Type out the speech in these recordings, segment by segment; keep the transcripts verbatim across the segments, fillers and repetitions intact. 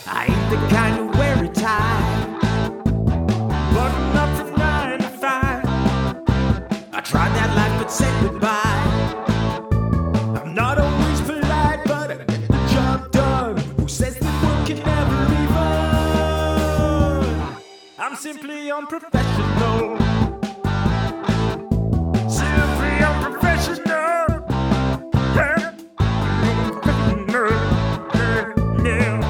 I ain't the kind to wear a tie, but I'm not from nine to five. I tried that life but said goodbye. I'm not always polite, but I get the job done. Who says that work can never be fun? I'm simply unprofessional. Simply unprofessional. Yeah. Unprofessional. Yeah, yeah.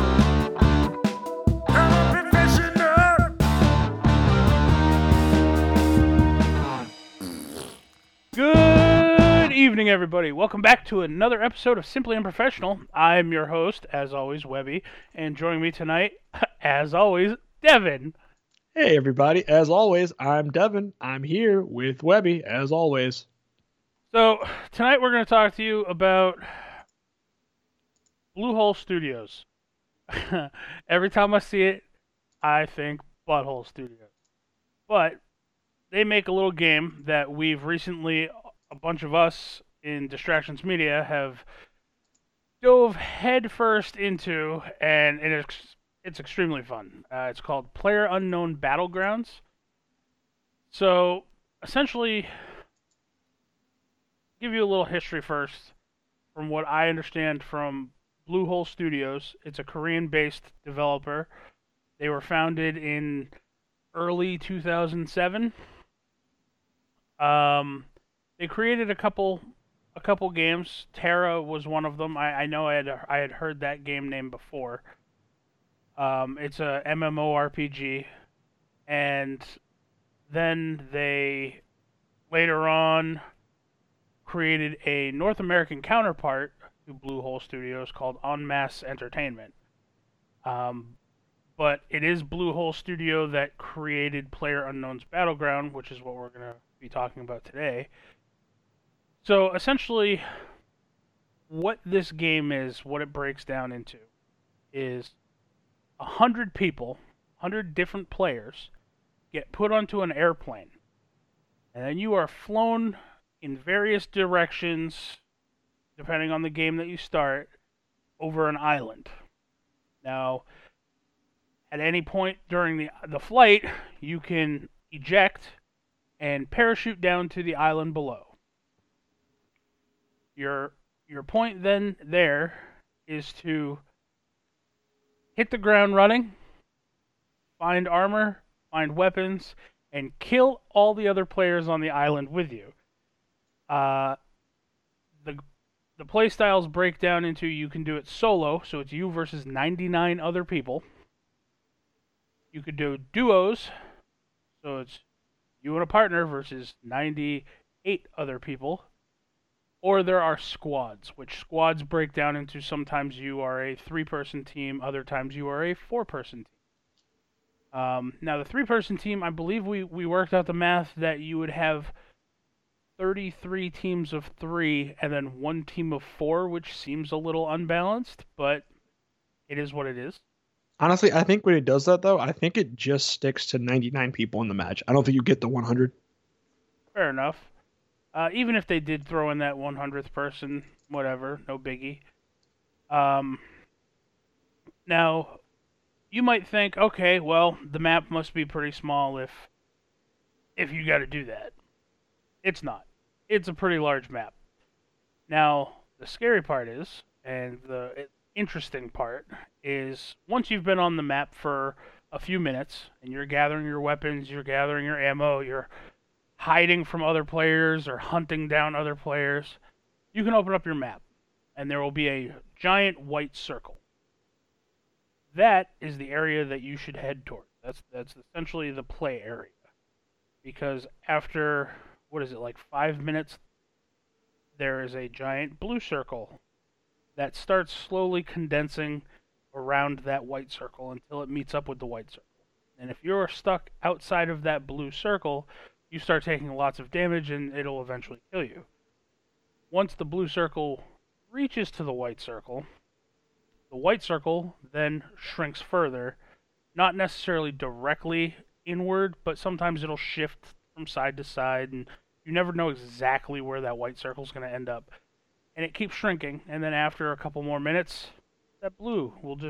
Good evening, everybody. Welcome back to another episode of Simply Unprofessional. I'm your host, as always, Webby, and joining me tonight, as always, Devin. Hey, everybody. As always, I'm Devin. I'm here with Webby, as always. So, tonight we're going to talk to you about Bluehole Studios. Every time I see it, I think Butthole Studios. But they make a little game that we've recently, a bunch of us in Distractions Media, have dove headfirst into, and it's, it's extremely fun. Uh, it's called PlayerUnknown Battlegrounds. So, essentially, give you a little history first. From what I understand from Bluehole Studios, it's a Korean-based developer. They were founded in early two thousand seven. Um, they created a couple, a couple games. Terra was one of them. I, I know I had I had heard that game name before. Um, it's a MMORPG, and then they later on created a North American counterpart to Bluehole Studios called En Masse Entertainment. Um, but it is Bluehole Studio that created PlayerUnknown's Battleground, which is what we're going to be talking about today. So essentially, what this game is, what it breaks down into, is a hundred people, a hundred different players, get put onto an airplane, and then you are flown in various directions, depending on the game that you start, over an island. Now, at any point during the the flight, you can eject and parachute down to the island below. Your your point then there is to hit the ground running, find armor, find weapons, and kill all the other players on the island with you. Uh, the the playstyles break down into you can do it solo, so it's you versus ninety-nine other people. You could do duos, so it's you and a partner versus ninety-eight other people. Or there are squads, which squads break down into sometimes you are a three-person team, other times you are a four-person team. Um, now, the three-person team, I believe we, we worked out the math that you would have thirty-three teams of three and then one team of four, which seems a little unbalanced, but it is what it is. Honestly, I think when it does that, though, I think it just sticks to ninety-nine people in the match. I don't think you get the one hundred. Fair enough. Uh, even if they did throw in that one hundredth person, whatever, no biggie. Um, now, you might think, okay, well, the map must be pretty small if if you got to do that. It's not. It's a pretty large map. Now, the scary part is, and the interesting part, is once you've been on the map for a few minutes, and you're gathering your weapons, you're gathering your ammo, you're hiding from other players or hunting down other players, you can open up your map, and there will be a giant white circle. That is the area that you should head toward. That's that's essentially the play area. Because after, what is it, like five minutes, there is a giant blue circle that starts slowly condensing around that white circle until it meets up with the white circle. And if you're stuck outside of that blue circle, you start taking lots of damage and it'll eventually kill you. Once the blue circle reaches to the white circle, the white circle then shrinks further, not necessarily directly inward, but sometimes it'll shift from side to side, and you never know exactly where that white circle is going to end up. And it keeps shrinking, and then after a couple more minutes, that blue will just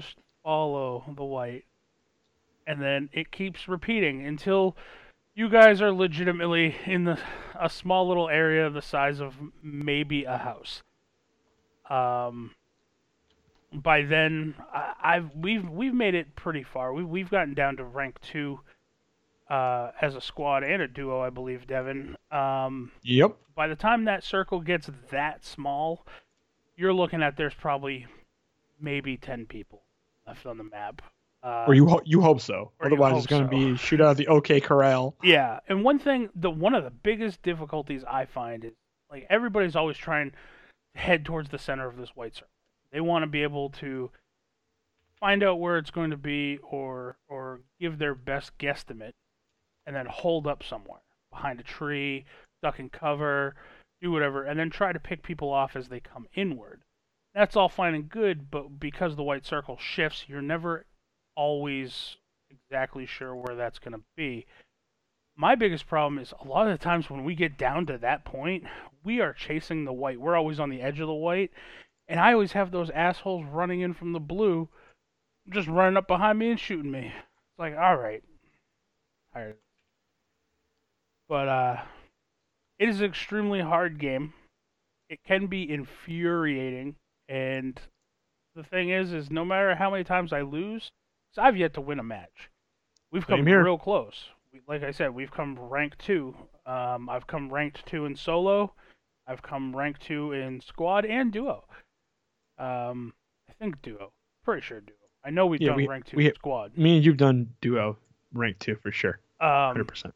follow the white, and then it keeps repeating until you guys are legitimately in the a small little area the size of maybe a house. Um, by then, I, I've we've we've made it pretty far. We we've gotten down to rank two uh, as a squad and a duo, I believe, Devin. Um, Yep. by the time that circle gets that small, you're looking at there's probably maybe ten people left on the map. Uh, Or you ho- you hope so. or you Otherwise, hope it's going to so. be shoot out of the OK Corral. Yeah, and one thing, the one of the biggest difficulties I find is like everybody's always trying to head towards the center of this white circle. They want to be able to find out where it's going to be, or or give their best guesstimate, and then hold up somewhere behind a tree, duck and cover, do whatever, and then try to pick people off as they come inward. That's all fine and good, but because the white circle shifts, you're never always exactly sure where that's going to be. My biggest problem is a lot of the times when we get down to that point, we are chasing the white. We're always on the edge of the white, and I always have those assholes running in from the blue, just running up behind me and shooting me. It's like, all right, tired. But uh, it is an extremely hard game. It can be infuriating, and the thing is, is no matter how many times I lose, 'cause I've yet to win a match. We've come Same here. real close. We, like I said, we've come ranked two. Um, I've come ranked two in solo. I've come ranked two in squad and duo. Um, I think duo. Pretty sure duo. I know we've Yeah, done we- ranked two we- in squad. Me and you've done duo rank two for sure. Um, one hundred percent.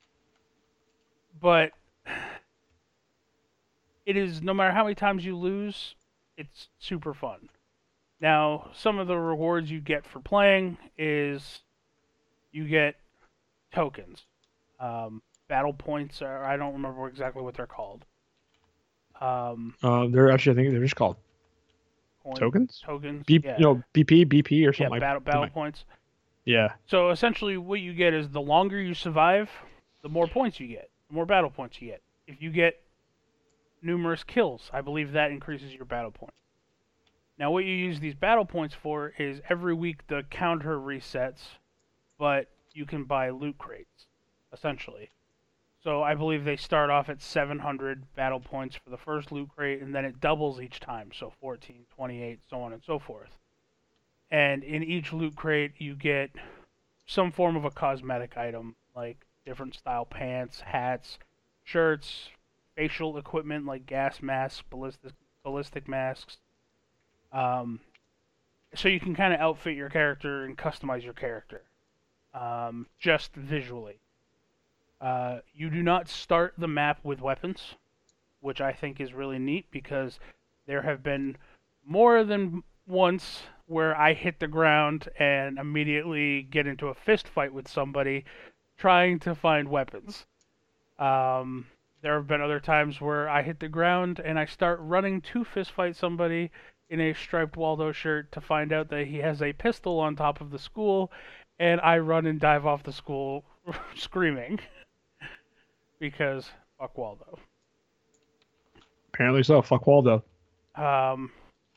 but it is, no matter how many times you lose, it's super fun. Now, some of the rewards you get for playing is you get tokens, um, battle points, or I don't remember exactly what they're called. Um, Uh, they're actually, I think they're just called coin- tokens. Tokens. B, yeah. you know, B P, B P, or yeah, something like battle battle something like- points. Yeah. So essentially, what you get is the longer you survive, the more points you get, the more battle points you get. If you get numerous kills, I believe that increases your battle points. Now, what you use these battle points for is every week the counter resets, but you can buy loot crates, essentially. So I believe they start off at seven hundred battle points for the first loot crate, and then it doubles each time, so fourteen, twenty-eight, so on and so forth. And in each loot crate, you get some form of a cosmetic item, like different style pants, hats, shirts, facial equipment like gas masks, ballistic ballistic masks. Um, so you can kind of outfit your character and customize your character, um, just visually. Uh, you do not start the map with weapons, which I think is really neat because there have been more than once where I hit the ground and immediately get into a fist fight with somebody trying to find weapons. Um, there have been other times where I hit the ground and I start running to fist fight somebody in a striped Waldo shirt to find out that he has a pistol on top of the school, and I run and dive off the school screaming because fuck Waldo. Apparently so. Fuck Waldo. Um,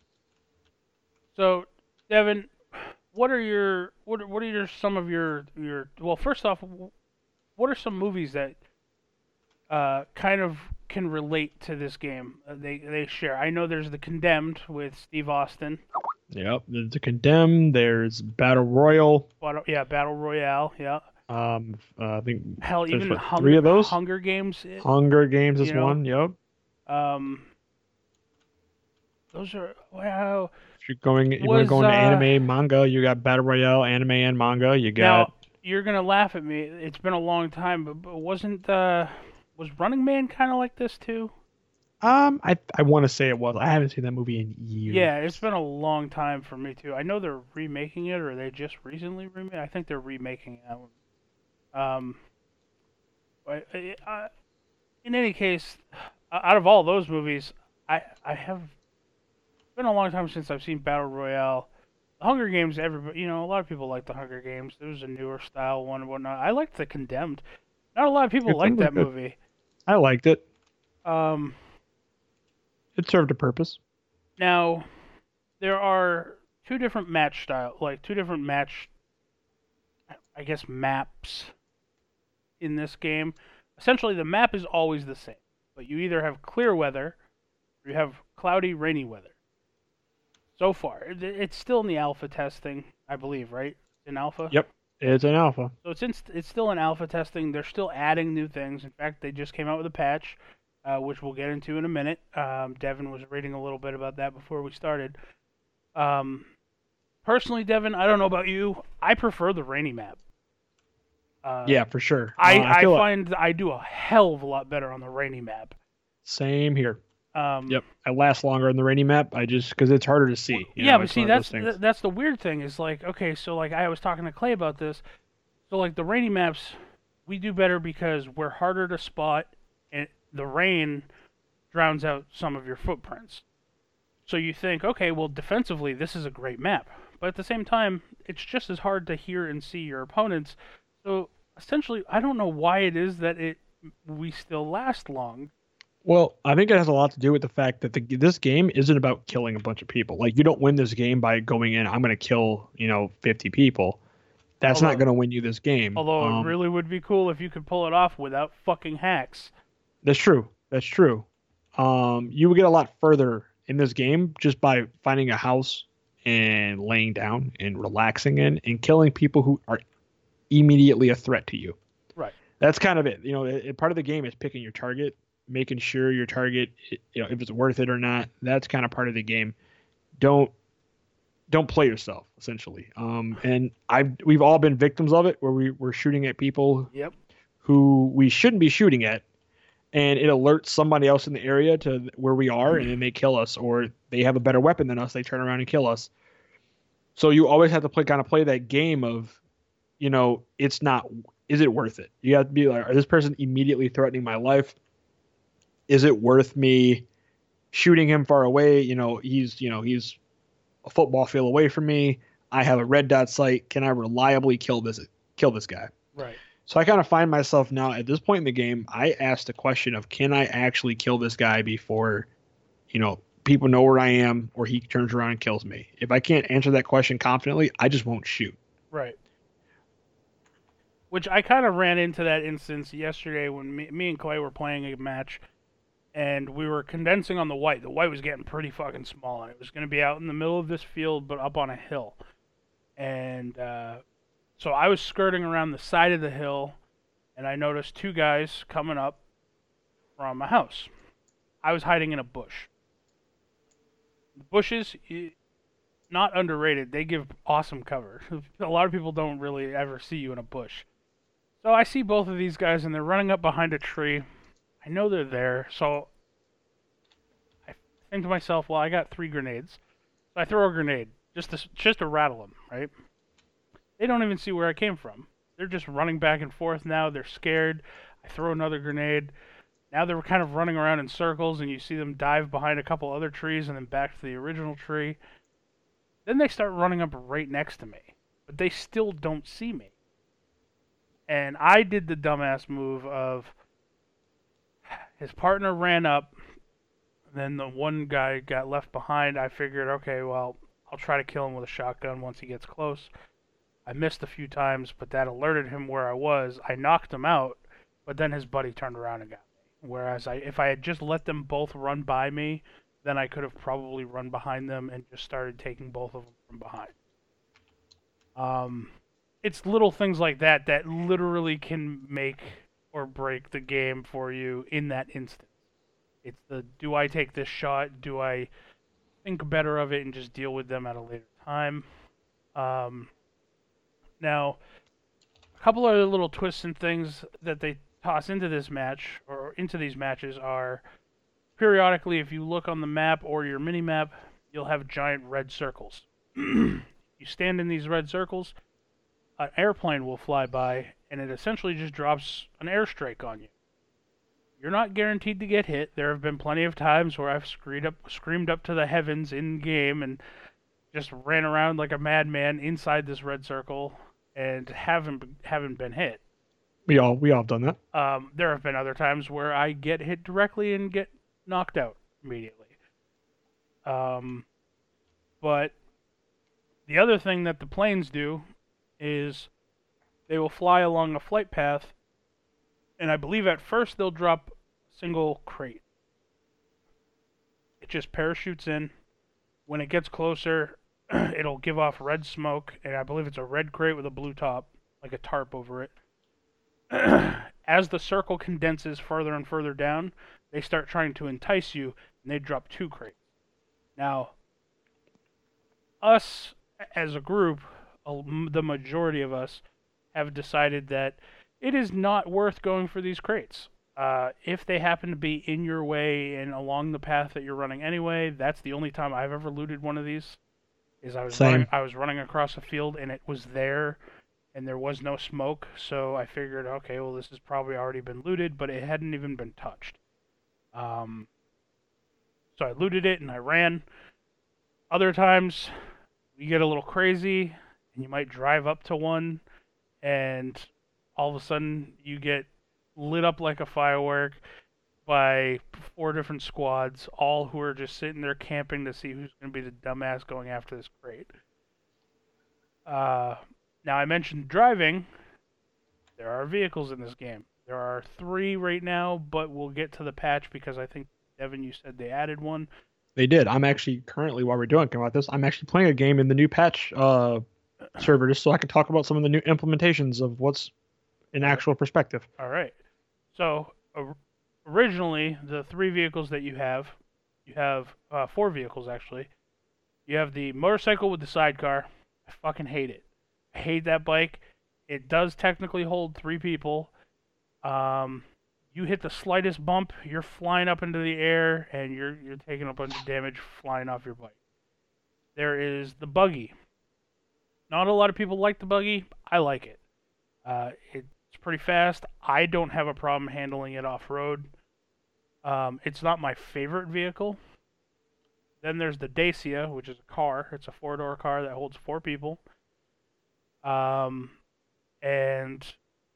so, Devin, what are your what are, what are your some of your your well? First off, what are some movies that uh, kind of can relate to this game? Uh, they they share. I know there's The Condemned with Steve Austin. Yep. There's the Condemned. There's Battle Royal. But, yeah, Battle Royale. Yeah. Um, uh, I think Hell, there's, even what, Hunger, three of those. Hunger Games. it- Hunger Games is you know, one. Yep. Um, those are wow. If you're going, you want Was, to go into uh, anime, manga. You got Battle Royale, anime, and manga. You got. Now you're gonna laugh at me. It's been a long time, but, but wasn't uh was Running Man kind of like this too? Um, I I want to say it was. I haven't seen that movie in years. Yeah, it's been a long time for me too. I know they're remaking it, or they just recently remade. I think they're remaking that one. Um, but I, I, in any case, out of all those movies, I I have it's been a long time since I've seen Battle Royale. The Hunger Games, everybody, you know, a lot of people like the Hunger Games. There was a newer style one and whatnot. I liked The Condemned. Not a lot of people It's like that good. movie. I liked it. Um, It served a purpose. now, there are two different match style, like two different match, I guess, maps in this game. Essentially, the map is always the same, but you either have clear weather or you have cloudy, rainy weather. So far, it's still in the alpha testing, I believe, right? In alpha. Yep, it's an alpha. So it's in, it's still in alpha testing. They're still adding new things. In fact, they just came out with a patch, uh, which we'll get into in a minute. Um, Devin was reading a little bit about that before we started. Um, personally, Devin, I don't know about you. I prefer the rainy map. Uh, yeah, for sure. I, uh, I, I like... find I do a hell of a lot better on the rainy map. Same here. Um, yep, I last longer on the rainy map. I just because it's harder to see. Well, You yeah, know, but it's see, one of that's those things. th- that's the weird thing is like, okay, so like I was talking to Clay about this. So like the rainy maps, we do better because we're harder to spot, and the rain drowns out some of your footprints. So you think, okay, well, defensively, this is a great map. But at the same time, it's just as hard to hear and see your opponents. So essentially, I don't know why it is that it we still last long. Well, I think it has a lot to do with the fact that the, this game isn't about killing a bunch of people. Like, you don't win this game by going in, I'm going to kill, you know, fifty people. That's although, not going to win you this game. Although um, it really would be cool if you could pull it off without fucking hacks. That's true. That's true. Um, you would get a lot further in this game just by finding a house and laying down and relaxing in and killing people who are immediately a threat to you. Right. That's kind of it. You know, it, it, part of the game is picking your target, making sure your target, you know, if it's worth it or not. That's kind of part of the game. Don't don't play yourself, essentially. Um, and I've we've all been victims of it, where we we're shooting at people Yep. who we shouldn't be shooting at, and it alerts somebody else in the area to where we are, and then they kill us, or they have a better weapon than us, they turn around and kill us. So you always have to play kind of play that game of, you know, it's not, is it worth it? You have to be like, is this person immediately threatening my life? Is it worth me shooting him far away? You know, he's, you know, he's a football field away from me. I have a red dot sight. Can I reliably kill this, kill this guy? Right. So I kind of find myself now at this point in the game, I ask the question of, can I actually kill this guy before, you know, people know where I am, or he turns around and kills me? If I can't answer that question confidently, I just won't shoot. Right. Which I kind of ran into that instance yesterday when me, me and Clay were playing a match, and we were condensing on the white. The white was getting pretty fucking small, and it was going to be out in the middle of this field, but up on a hill. And uh, so I was skirting around the side of the hill, and I noticed two guys coming up from a house. I was hiding in a bush. The bushes, not underrated. They give awesome cover. A lot of people don't really ever see you in a bush. So I see both of these guys, and they're running up behind a tree. I know they're there, so I think to myself, well, I got three grenades. So I throw a grenade, just to, just to rattle them, right? They don't even see where I came from. They're just running back and forth now. They're scared. I throw another grenade. Now they're kind of running around in circles, and you see them dive behind a couple other trees and then back to the original tree. Then they start running up right next to me, but they still don't see me. And I did the dumbass move of, his partner ran up, then the one guy got left behind. I figured, okay, well, I'll try to kill him with a shotgun once he gets close. I missed a few times, but that alerted him where I was. I knocked him out, but then his buddy turned around and got me. Whereas I, if I had just let them both run by me, then I could have probably run behind them and just started taking both of them from behind. Um, it's little things like that that literally can make or break the game for you in that instant. It's the, do I take this shot? Do I think better of it and just deal with them at a later time? Um, now, a couple other little twists and things that they toss into this match, or into these matches, are periodically, if you look on the map or your mini-map, you'll have giant red circles. You stand in these red circles, an airplane will fly by, and it essentially just drops an airstrike on you. You're not guaranteed to get hit. There have been plenty of times where I've screamed up, screamed up to the heavens in-game and just ran around like a madman inside this red circle and haven't haven't been hit. We all we all have done that. Um, there have been other times where I get hit directly and get knocked out immediately. Um, but The other thing that the planes do is they will fly along a flight path, and I believe at first they'll drop a single crate. It just parachutes in. When it gets closer, it'll give off red smoke, and I believe it's a red crate with a blue top, like a tarp over it. As the circle condenses further and further down, they start trying to entice you, and they drop two crates. Now, us as a group, the majority of us, have decided that it is not worth going for these crates. Uh, if they happen to be in your way and along the path that you're running anyway, that's the only time I've ever looted one of these. Is I was Same. running, I was running across a field and it was there, and there was no smoke, so I figured, okay, well this has probably already been looted, but it hadn't even been touched. Um, so I looted it and I ran. Other times, you get a little crazy, and you might drive up to one, and all of a sudden you get lit up like a firework by four different squads, all who are just sitting there camping to see who's going to be the dumbass going after this crate. Uh, now, I mentioned driving. There are vehicles in this game. There are three right now, but we'll get to the patch because I think, Devin, you said they added one. They did. I'm actually currently, while we're doing about this, I'm actually playing a game in the new patch uh, server just so I can talk about some of the new implementations of what's in actual perspective. All right. So, uh, originally, the three vehicles that you have, you have uh, four vehicles, actually. You have the motorcycle with the sidecar. I fucking hate it. I hate that bike. It does technically hold three people. Um, you hit the slightest bump, you're flying up into the air, and you're you're taking a bunch of damage flying off your bike. There is the buggy. Not a lot of people like the buggy. I like it. Uh, it's pretty fast. I don't have a problem handling it off-road. Um, it's not my favorite vehicle. Then there's the Dacia, which is a car. It's a four-door car that holds four people. Um, and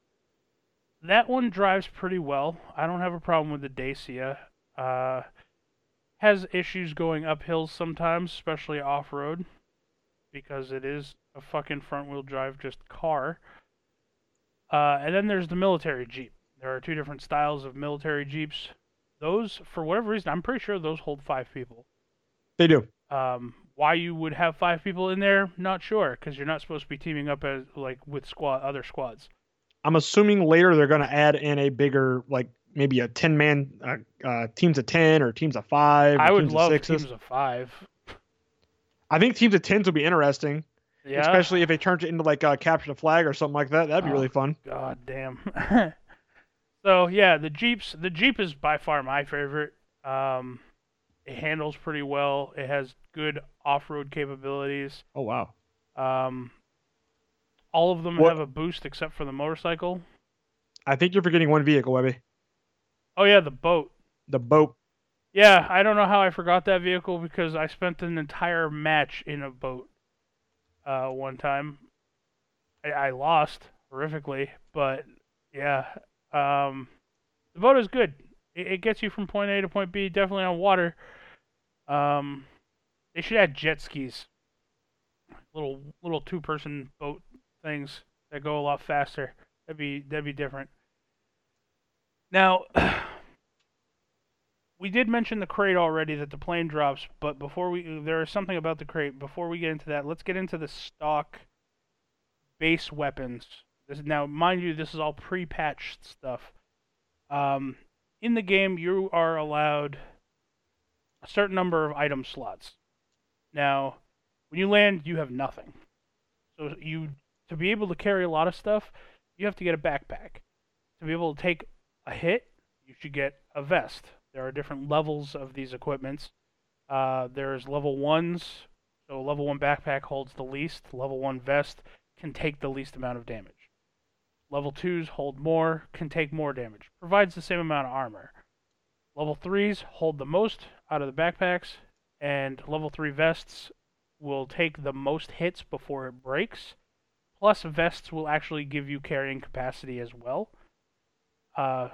that one drives pretty well. I don't have a problem with the Dacia. Uh, has issues going up hills sometimes, especially off-road, because it is a fucking front-wheel drive just car. Uh, and then there's the military Jeep. There are two different styles of military Jeeps. Those, for whatever reason, I'm pretty sure those hold five people. They do. Um, why you would have five people in there, not sure, because you're not supposed to be teaming up as like with squad other squads. I'm assuming later they're going to add in a bigger, like maybe a ten man uh, uh, teams of ten or teams of five. I would teams love of sixes. teams of five. I think teams of tens would be interesting, Yeah. especially if they turned it into like a capture the flag or something like that. That'd be Oh, really fun. God damn. So yeah, the Jeeps. The Jeep is by far my favorite. Um, it handles pretty well. It has good off-road capabilities. Oh wow. Um, all of them What- have a boost except for the motorcycle. I think you're forgetting one vehicle, Webby. Oh yeah, the boat. The boat. Yeah, I don't know how I forgot that vehicle because I spent an entire match in a boat. Uh, one time, I, I lost horrifically, but yeah, um, the boat is good. It, it gets you from point A to point B, definitely on water. Um, they should add jet skis, little little two-person boat things that go a lot faster. That'd be that'd be different. Now, we did mention the crate already that the plane drops, but before we there is something about the crate. Before we get into that, let's get into the stock base weapons. This, now, mind you, this is all pre-patched stuff. Um, in the game, you are allowed a certain number of item slots. Now, when you land, you have nothing. So you to be able to carry a lot of stuff, you have to get a backpack. To be able to take a hit, you should get a vest. There are different levels of these equipments. Uh, there's level ones, so level one backpack holds the least. Level one vest can take the least amount of damage. Level twos hold more, can take more damage. Provides the same amount of armor. Level threes hold the most out of the backpacks, and level three vests will take the most hits before it breaks. Plus, vests will actually give you carrying capacity as well. Uh,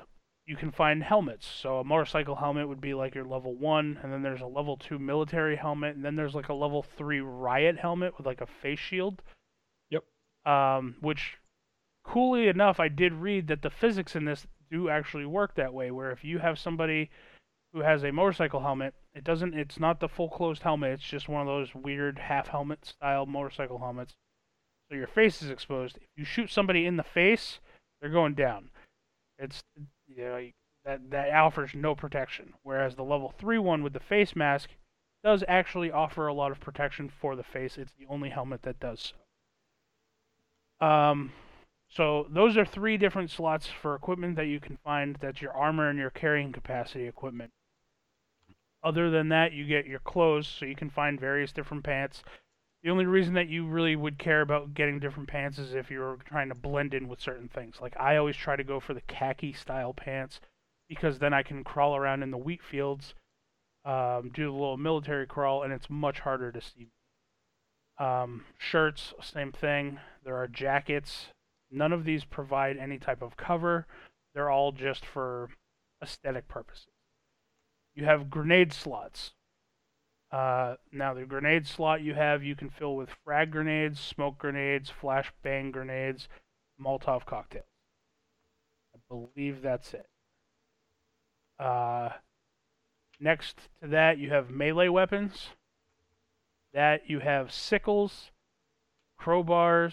you can find helmets. So a motorcycle helmet would be like your level one, and then there's a level two military helmet, and then there's like a level three riot helmet with like a face shield. Yep. Um, which, coolly enough, I did read that the physics in this do actually work that way. Where if you have somebody who has a motorcycle helmet, it doesn't. It's not the full closed helmet. It's just one of those weird half helmet style motorcycle helmets. So your face is exposed. If you shoot somebody in the face, they're going down. It's you know, that that offers no protection. Whereas the level three one with the face mask does actually offer a lot of protection for the face. It's the only helmet that does so. Um, so those are three different slots for equipment that you can find. That's your armor and your carrying capacity equipment. Other than that, you get your clothes, so you can find various different pants. The only reason that you really would care about getting different pants is if you're trying to blend in with certain things. Like, I always try to go for the khaki style pants because then I can crawl around in the wheat fields, um, do a little military crawl, and it's much harder to see. Um, shirts, same thing. There are jackets. None of these provide any type of cover. They're all just for aesthetic purposes. You have grenade slots. Uh, now, the grenade slot you have, you can fill with frag grenades, smoke grenades, flashbang grenades, Molotov cocktails. I believe that's it. Uh, next to that, you have melee weapons. That you have sickles, crowbars,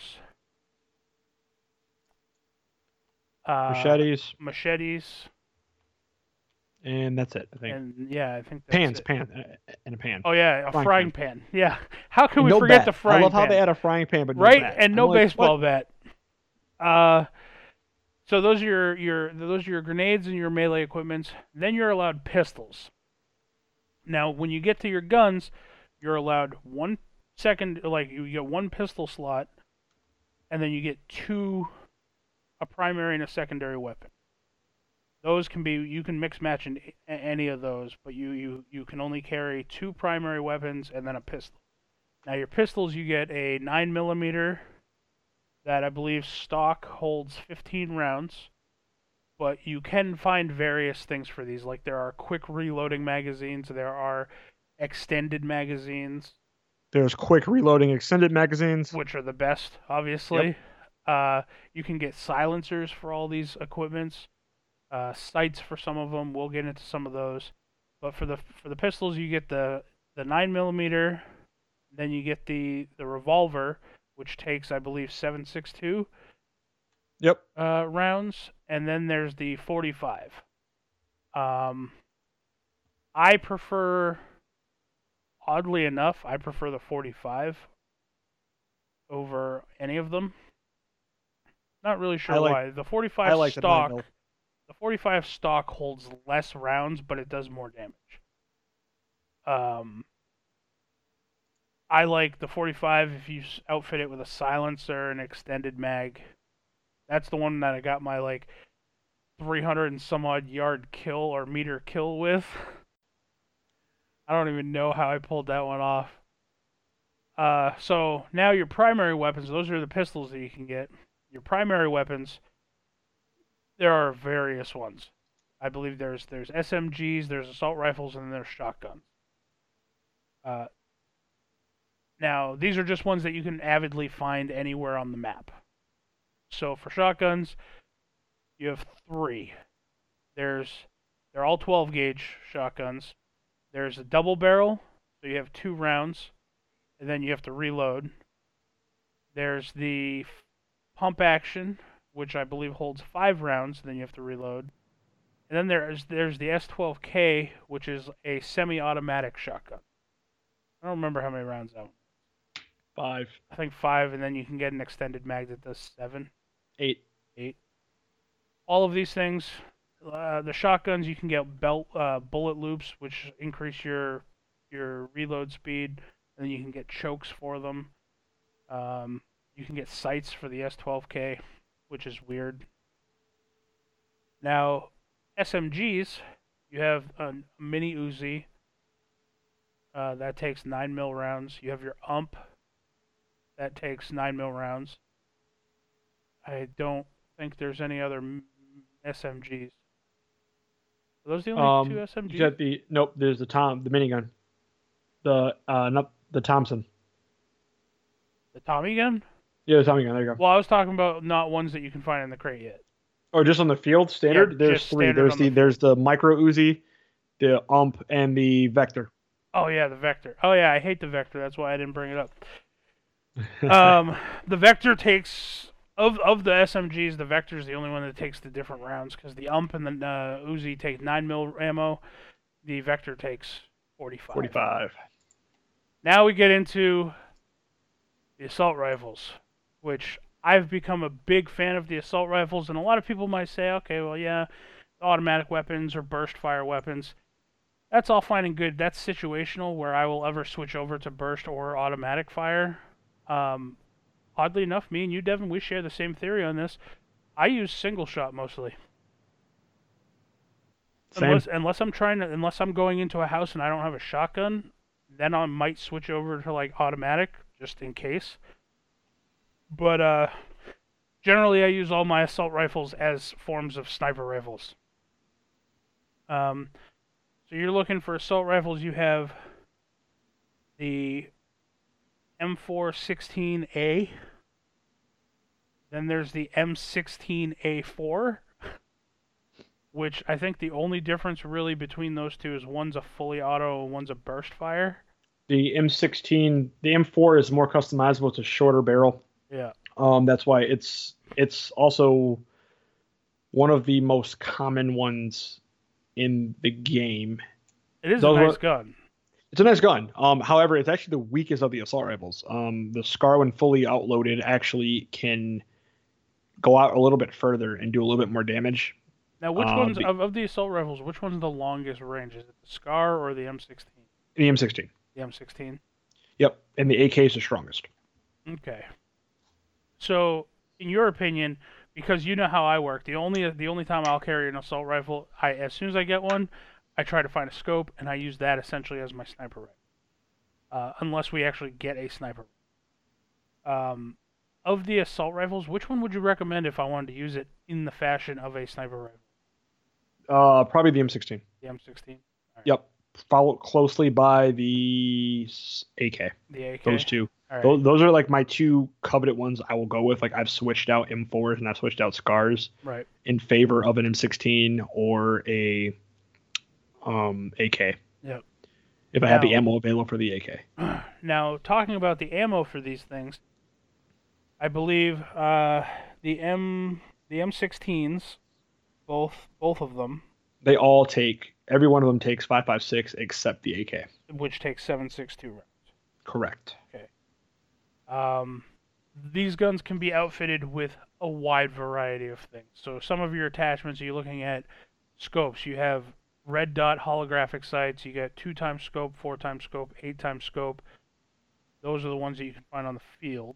uh, Machetes, machetes, and that's it. I think. and yeah, I think that's Pans, it. pan, uh, and a pan. Oh yeah, a Frying frying pan. Yeah, how can we no forget bat. the frying I love pan? how they add a frying pan, but no right, bat. and I'm no like, baseball what? bat. Uh, so those are your your those are your grenades and your melee equipments. Then you're allowed pistols. Now, when you get to your guns, you're allowed one second, like you get one pistol slot, and then you get two, a primary and a secondary weapon. Those can be, you can mix match in any of those, but you, you, you can only carry two primary weapons and then a pistol. Now your pistols, you get a nine millimeter that I believe stock holds fifteen rounds, but you can find various things for these. Like there are quick reloading magazines, there are extended magazines. There's quick reloading extended magazines. Which are the best, obviously. Yep. Uh, you can get silencers for all these equipments. Uh, sights for some of them. We'll get into some of those. But for the for the pistols, you get the the nine millimeter. Then you get the the revolver, which takes, I believe, seven six two. Yep. Uh, rounds, and then there's the forty-five. Um, I prefer, oddly enough, I prefer the forty-five over any of them. Not really sure like, why. The forty-five I like stock. The The forty-five stock holds less rounds, but it does more damage. Um, I like the forty-five if you outfit it with a silencer and extended mag. That's the one that I got my like three hundred and some odd yard kill or meter kill with. I don't even know how I pulled that one off. Uh, so now your primary weapons, those are the pistols that you can get. Your primary weapons, there are various ones. I believe there's there's S M Gs, there's assault rifles, and then there's shotguns. Uh, now, these are just ones that you can avidly find anywhere on the map. So for shotguns, you have three. There's they're all twelve gauge shotguns. There's a double barrel, so you have two rounds, and then you have to reload. There's the pump action, which I believe holds five rounds, then you have to reload. And then there's there's the S twelve K, which is a semi-automatic shotgun. I don't remember how many rounds that one. Five. I think five, and then you can get an extended mag that does seven. Eight. Eight. All of these things, uh, the shotguns, you can get belt uh, bullet loops, which increase your your reload speed, and then you can get chokes for them. Um, you can get sights for the S twelve K, which is weird. Now, S M Gs, you have a mini Uzi. Uh, that takes nine mil rounds. You have your U M P. That takes nine mil rounds. I don't think there's any other S M Gs. Are those the only two Um, S M Gs? you got the nope. There's the Tom, the minigun, the uh, not the Thompson. The Tommy gun? Yeah, the Tommy gun. There you go. Well, I was talking about not ones that you can find in the crate yet. Or just on the field standard. Yeah, there's just three. standard There's on the, the there's the micro Uzi, the ump, and the Vector. Oh yeah, the Vector. Oh yeah, I hate the Vector. That's why I didn't bring it up. um, the Vector takes of of the S M Gs. The Vector is the only one that takes the different rounds because the ump and the uh, Uzi take nine mil ammo. The Vector takes forty-five. Forty-five. Now we get into the assault rifles, which I've become a big fan of the assault rifles, and a lot of people might say, okay, well, yeah, automatic weapons or burst fire weapons. That's all fine and good. That's situational where I will ever switch over to burst or automatic fire. Um, oddly enough, me and you, Devin, we share the same theory on this. I use single shot mostly. Same. Unless, unless I'm trying to, unless I'm going into a house and I don't have a shotgun, then I might switch over to like automatic just in case. But uh, generally, I use all my assault rifles as forms of sniper rifles. Um, so you're looking for assault rifles. You have the M four sixteen A. Then there's the M sixteen A four, which I think the only difference really between those two is one's a fully auto and one's a burst fire. The M sixteen, the M four is more customizable. It's a shorter barrel. Yeah. Um, that's why it's it's also one of the most common ones in the game. It is Those a nice were- gun. It's a nice gun. Um, however, it's actually the weakest of the assault rifles. Um, the Scar, when fully outloaded, actually can go out a little bit further and do a little bit more damage. Now, which Uh, one's the- of, of the assault rifles? Which one's the longest range? Is it the Scar or the M sixteen? The M sixteen. The M sixteen. Yep, and the A K is the strongest. Okay. So, in your opinion, because you know how I work, the only the only time I'll carry an assault rifle, I as soon as I get one, I try to find a scope and I use that essentially as my sniper rifle. Uh, unless we actually get a sniper. Um, of the assault rifles, which one would you recommend if I wanted to use it in the fashion of a sniper rifle? Uh, probably the M sixteen. The M sixteen. Yep, followed closely by the s- A K. The A K. Those two. All right. Those, those are like my two coveted ones I will go with. Like I've switched out M fours and I've switched out Scars Right. in favor of an M sixteen or a um, A K. Yep. If I had the Now- ammo available for the A K. Now, talking about the ammo for these things, I believe uh, the M the M sixteens, both both of them, They all take, every one of them takes five five six except the A K. which takes seven six two rounds. Correct. Um, these guns can be outfitted with a wide variety of things. So some of your attachments, you're looking at scopes. You have red dot holographic sights. You got two times scope, four times scope, eight times scope. Those are the ones that you can find on the field.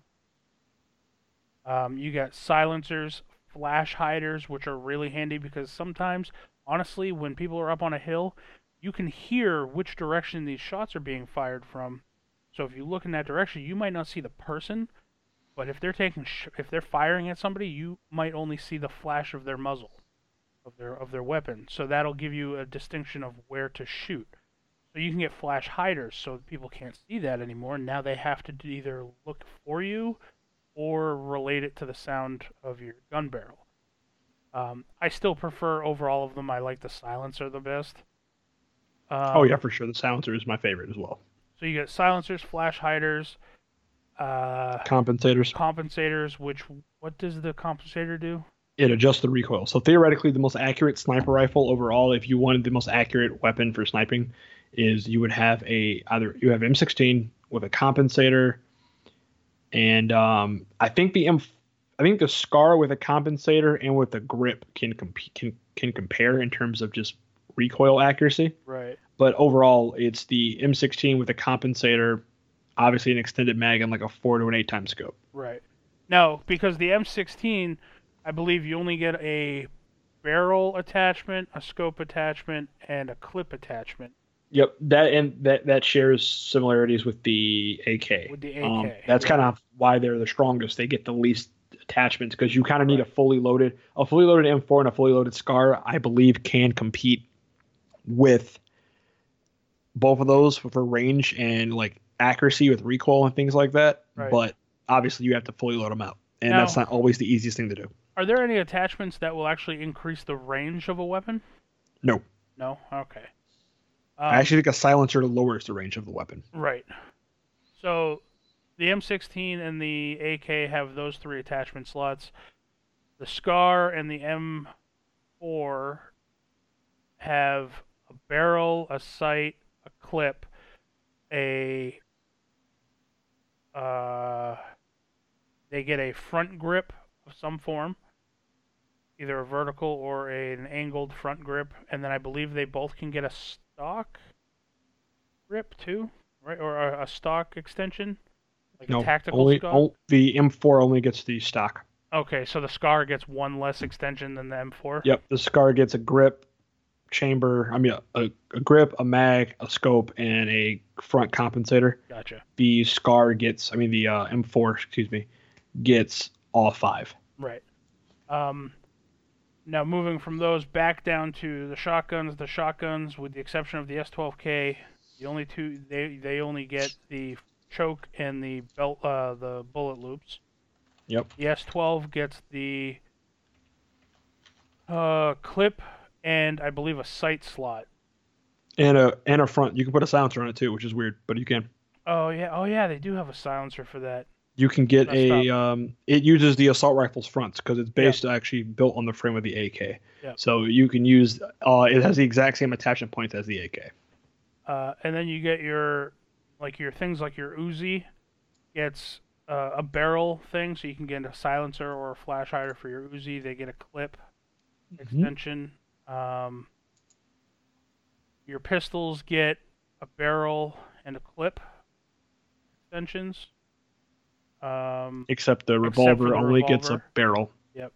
Um, you got silencers, flash hiders, which are really handy because sometimes, honestly, when people are up on a hill, you can hear which direction these shots are being fired from. So if you look in that direction, you might not see the person, but if they're taking, sh- if they're firing at somebody, you might only see the flash of their muzzle, of their of their weapon. So that'll give you a distinction of where to shoot. So you can get flash hiders, so people can't see that anymore. Now they have to d- either look for you, or relate it to the sound of your gun barrel. Um, I still prefer over all of them. I like the silencer the best. Um, Oh yeah, for sure. The silencer is my favorite as well. So you got silencers, flash hiders, uh, Compensators. compensators. Which what does the compensator do? It adjusts the recoil. So theoretically, the most accurate sniper rifle overall, if you wanted the most accurate weapon for sniping, is you would have a either you have M sixteen with a compensator, and um, I think the M, I think the Scar with a compensator and with the grip can comp- can can compare in terms of just recoil accuracy. Right. But overall, it's the M sixteen with a compensator, obviously an extended mag, and like a four to an eight time scope. Right. Now, because the M sixteen, I believe you only get a barrel attachment, a scope attachment, and a clip attachment. Yep, that and that that shares similarities with the A K. With the A K, Um, that's yeah. kind of why they're the strongest. They get the least attachments because you kind of need Right. a fully loaded, a fully loaded M four and a fully loaded Scar. I believe can compete with both of those for range and like accuracy with recoil and things like that. Right. But obviously, you have to fully load them out, and Now- that's not always the easiest thing to do. Are there any attachments that will actually increase the range of a weapon? No, No? Okay. Um, I actually think a silencer lowers the range of the weapon. Right. So, the M sixteen and the A K have those three attachment slots. The SCAR and the M four have a barrel, a sight, a clip, a... Uh, they get a front grip of some form, either a vertical or a, an angled front grip, and then I believe they both can get a stock grip too, right? Or a, a stock extension, like No, a tactical only, stock. on- the M four only gets the stock. Okay, so the SCAR gets one less extension than the M four. Yep, the SCAR gets a grip, chamber. I mean, a, a grip, a mag, a scope, and a front compensator. Gotcha. The SCAR gets, I mean, the uh, M four, excuse me, gets all five. Right. Um, now moving from those back down to the shotguns, the shotguns, with the exception of the S twelve K, the only two they they only get the choke and the belt, uh, the bullet loops. Yep. The S twelve gets the uh, clip and I believe a sight slot. And a and a front. You can put a silencer on it too, which is weird, but you can. Oh yeah, oh yeah, they do have a silencer for that. You can get Messed a. Um, it uses the assault rifle's fronts because it's Yeah. based actually built on the frame of the A K. Yeah. So you can use. Uh, it has the exact same attachment points as the A K. Uh, and then you get your, like your things like your Uzi gets uh, a barrel thing, so you can get a silencer or a flash hider for your Uzi. They get a clip extension. Um, your pistols get a barrel and a clip extensions. Um, Except the Except for revolver the only gets a revolver. barrel.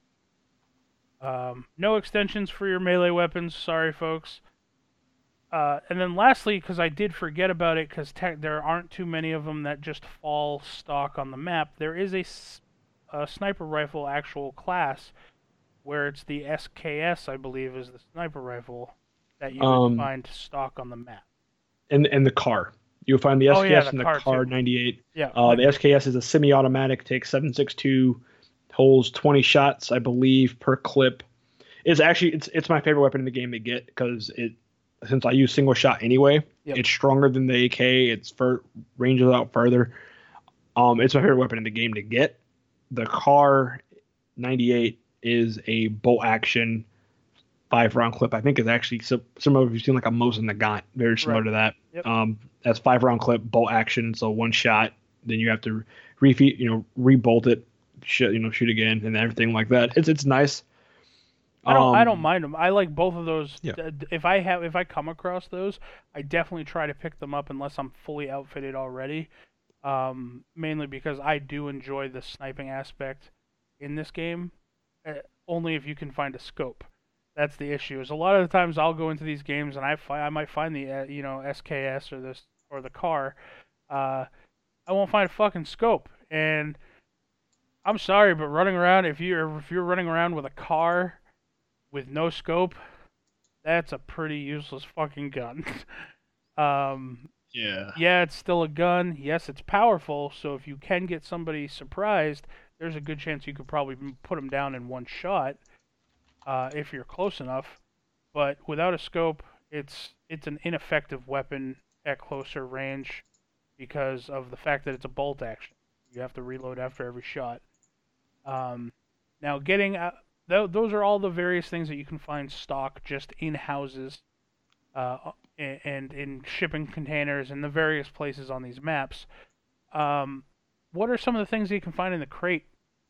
Um, no extensions for your melee weapons. Sorry, folks. Uh, and then lastly, because I did forget about it, because te- there aren't too many of them that just fall stock on the map, there is a, s- a sniper rifle actual class where it's the S K S, I believe, is the sniper rifle that you Um, would find stock on the map. And and the car. You'll find the Oh, S K S yeah, the and the car, car too. ninety-eight. Yeah. Uh, the S K S is a semi-automatic, takes seven six two, holds twenty shots, I believe, per clip. It's actually it's it's my favorite weapon in the game to get because it since I use single shot anyway, Yep. it's stronger than the A K. It's for ranges out further. Um, it's my favorite weapon in the game to get. The car ninety-eight is a bolt action five round clip. I think it's actually sim- similar if you've seen like a Mosin Nagant, very similar Right. to that. Yep. Um, that's five round clip, bolt action, so one shot. Then you have to refeed, you know, rebolt it, shoot, you know, shoot again, and everything like that. It's it's nice. I don't. I Um, don't mind them. I like both of those. Yeah. D- d- If I have, if I come across those, I definitely try to pick them up unless I'm fully outfitted already. Um, mainly because I do enjoy the sniping aspect in this game. Uh, only if you can find a scope. That's the issue. Is a lot of the times I'll go into these games and I fi- I might find the uh, you know S K S or this or the car. Uh, I won't find a fucking scope and. I'm sorry, but running around if you're if you're running around with a car with no scope, that's a pretty useless fucking gun. um, Yeah. yeah, it's still a gun. Yes, it's powerful. So if you can get somebody surprised, there's a good chance you could probably m- put them down in one shot uh, if you're close enough. But without a scope, it's it's an ineffective weapon at closer range because of the fact that it's a bolt action. You have to reload after every shot. Um, now, getting uh, th- those are all the various things that you can find stock just in houses, uh, a- and in shipping containers and the various places on these maps. Um, what are some of the things that you can find in the crate?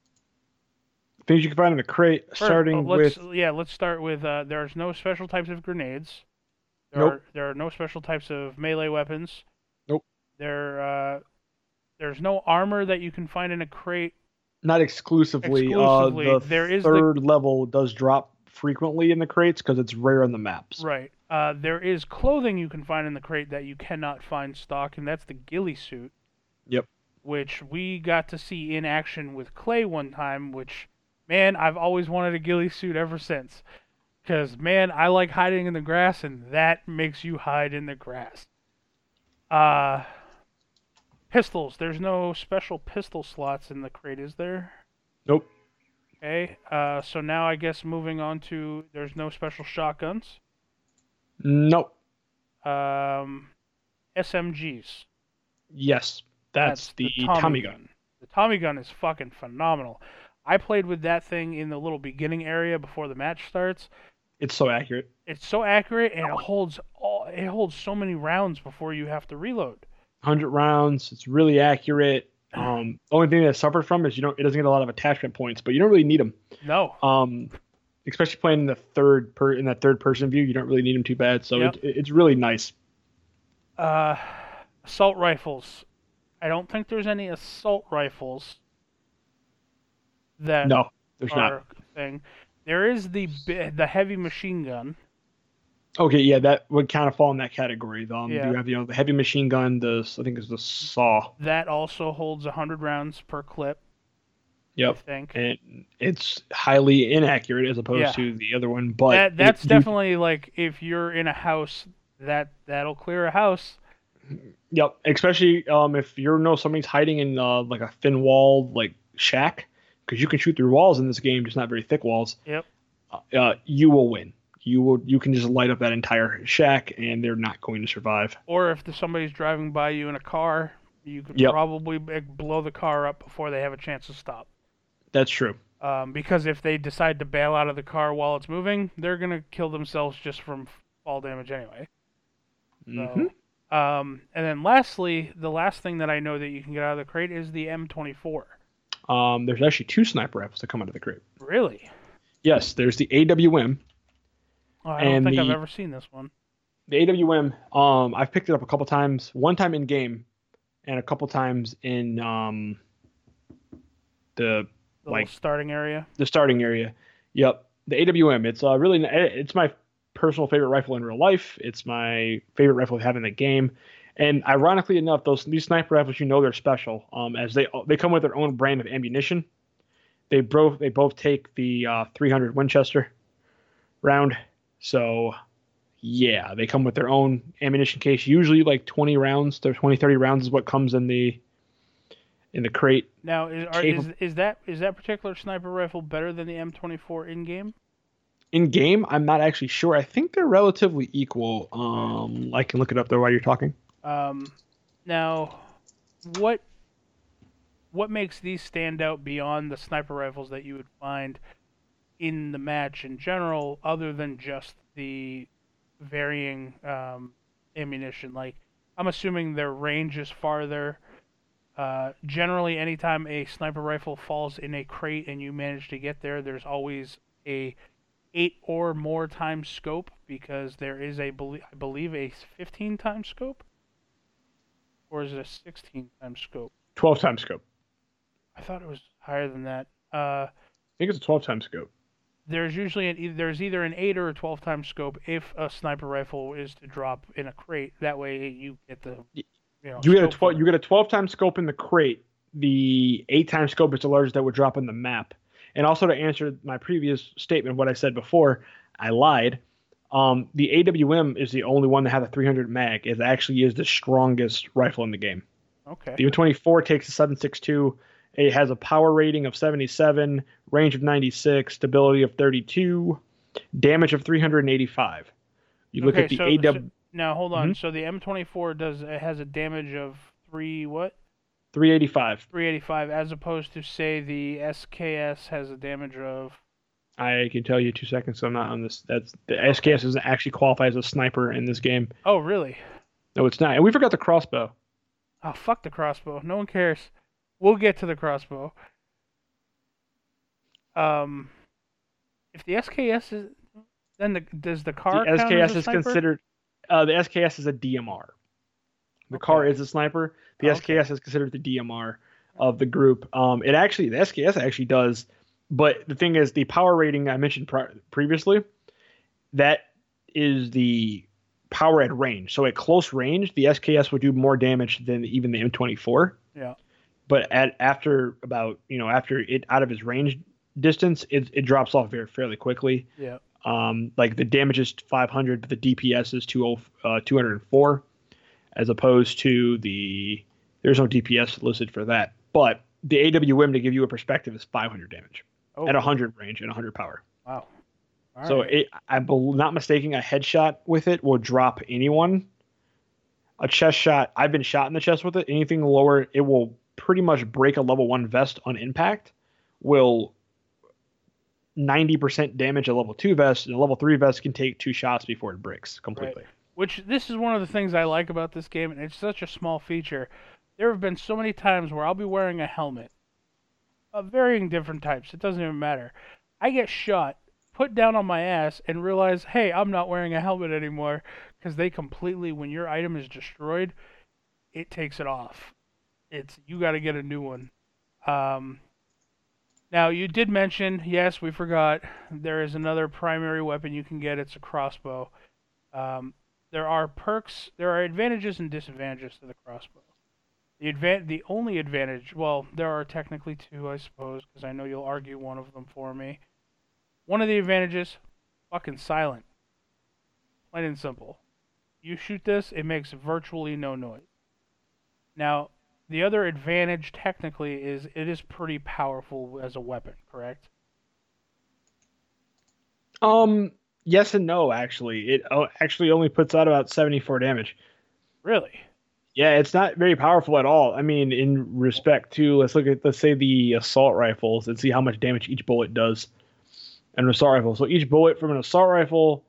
Things you can find in the crate, First, starting oh, let's, with yeah, let's start with uh, there's no special types of grenades. There Nope. are there are no special types of melee weapons. Nope. There uh, there's no armor that you can find in a crate. not exclusively. Exclusively, Uh, the there is the- third level does drop frequently in the crates because it's rare on the maps. Right. Uh, there is clothing you can find in the crate that you cannot find stock, and that's the ghillie suit. Yep. Which we got to see in action with Clay one time, which, man, I've always wanted a ghillie suit ever since. Because, man, I like hiding in the grass, and that makes you hide in the grass. Uh, pistols. There's no special pistol slots in the crate, is there? Nope. Okay. Uh, so now I guess moving on to there's no special shotguns. Nope. Um, S M Gs. Yes, that's, That's the, the Tommy, Tommy gun. gun. The Tommy gun is fucking phenomenal. I played with that thing in the little beginning area before the match starts. It's so accurate. It's so accurate, and it holds all. It holds so many rounds before you have to reload. one hundred rounds. It's really accurate. Um, the only thing that suffered from is you don't. It doesn't get a lot of attachment points, but you don't really need them. No. Um, especially playing in the third per in that third person view, you don't really need them too bad. So Yep. it, it's really nice. Uh, assault rifles. I don't think there's any assault rifles that No, there's are not. a thing. There is the bi- the heavy machine gun. Okay, yeah, that would kind of fall in that category. Um, Yeah. You have you know the heavy machine gun. The I think it's the saw. That also holds one hundred rounds per clip. I Yep. think. And it's highly inaccurate as opposed Yeah. to the other one. But that that's it, you- definitely like if you're in a house, that that'll clear a house. Yep, especially um, if you know somebody's hiding in uh, like a thin walled like shack, because you can shoot through walls in this game, just not very thick walls. Yep. Uh, you will win. You will. You can just light up that entire shack, and they're not going to survive. Or if the, somebody's driving by you in a car, you could Yep. probably b- blow the car up before they have a chance to stop. That's true. Um, because if they decide to bail out of the car while it's moving, they're gonna kill themselves just from fall damage anyway. hmm So, um, and then lastly, the last thing that I know that you can get out of the crate is the M twenty-four. Um, there's actually two sniper rifles that come out of the crate. Really? Yes, there's the A W M. Oh, I don't And think I've the- ever seen this one. The A W M. Um, I've picked it up a couple times. One time in game, and a couple times in um, the The like little starting area. the starting area. Yep, the A W M. It's uh, really it's my personal favorite rifle in real life. It's my favorite rifle to have in the game. And ironically enough, those these sniper rifles, you know, they're special. Um, as they they come with their own brand of ammunition. They both they both take the uh, three hundred Winchester round. So yeah, they come with their own ammunition case. Usually like twenty rounds. Their twenty, thirty rounds is what comes in the in the crate. Now, is, are, Cable- is is that is that particular sniper rifle better than the M twenty-four in game? In game, I'm not actually sure. I think they're relatively equal. Um, I can look it up though while you're talking. Um, now, what what makes these stand out beyond the sniper rifles that you would find in the match in general, other than just the varying um, ammunition? Like, I'm assuming their range is farther. Uh, generally, anytime a sniper rifle falls in a crate and you manage to get there, there's always a eight or more times scope, because there is a belie- I believe a fifteen times scope, or is it a sixteen times scope? twelve times scope. I thought it was higher than that. Uh, I think it's a twelve times scope. there's usually an, e- there's either an eight or a twelve times scope if a sniper rifle is to drop in a crate. That way you get the you know You get a scope twelve. for You it. get a twelve times scope in the crate. The eight times scope is the largest that would drop on the map. And also to answer my previous statement, what I said before, I lied. Um, the A W M is the only one that has a three hundred mag. It actually is the strongest rifle in the game. Okay. The M twenty-four takes a seven six two. It has a power rating of seventy-seven, range of ninety-six, stability of thirty-two, damage of three hundred eighty-five. You look Okay, at the so- A W so- Now hold on. Mhm. So the M twenty-four does it has a damage of three what? three eighty-five. three eighty-five, as opposed to say the S K S has a damage of. I can tell you two seconds. So I'm not on this. That's the S K S doesn't actually qualify as a sniper in this game. Oh really? No, it's not. And we forgot the crossbow. Oh fuck the crossbow. No one cares. We'll get to the crossbow. Um, if the S K S is, then the does the car The count S K S as a is sniper? considered. Uh, the S K S is a D M R. The Okay. car is a sniper. The Oh, S K S is considered the D M R of the group. Um, it actually the S K S actually does, but the thing is the power rating I mentioned pre- previously, that is the power at range. So at close range, the S K S would do more damage than even the M twenty-four. Yeah. But at after about you know after it out of its range distance, it it drops off very fairly quickly. Yeah. Um, like the damage is five hundred, but the D P S is two hundred four, as opposed to the there's no D P S listed for that. But the A W M, to give you a perspective, is five hundred damage Oh, at one hundred range and one hundred power. wow. All So right. it, I'm not mistaken, a headshot with it will drop anyone. A chest shot, I've been shot in the chest with it. Anything lower, it will pretty much break a level one vest on impact. Will ninety percent damage a level two vest, and a level three vest can take two shots before it breaks completely. Which, this is one of the things I like about this game, and it's such a small feature. There have been so many times where I'll be wearing a helmet of varying different types. It doesn't even matter. I get shot, put down on my ass, and realize, hey, I'm not wearing a helmet anymore, because they completely, when your item is destroyed, it takes it off. It's you got to get a new one. Um, now, you did mention, yes, we forgot, there is another primary weapon you can get. It's a crossbow. Um, there are perks, there are advantages and disadvantages to the crossbow. The advan- the only advantage, well, there are technically two, I suppose, because I know you'll argue one of them for me. One of the advantages, fucking silent. Plain and simple. You shoot this, it makes virtually no noise. Now, the other advantage, technically, is it is pretty powerful as a weapon, correct? Um, yes and no, actually. It oh, actually only puts out about seventy-four damage. Really? Yeah, it's not very powerful at all. I mean, in respect to, let's look at, let's say the assault rifles and see how much damage each bullet does. An assault rifle. So each bullet from an assault rifle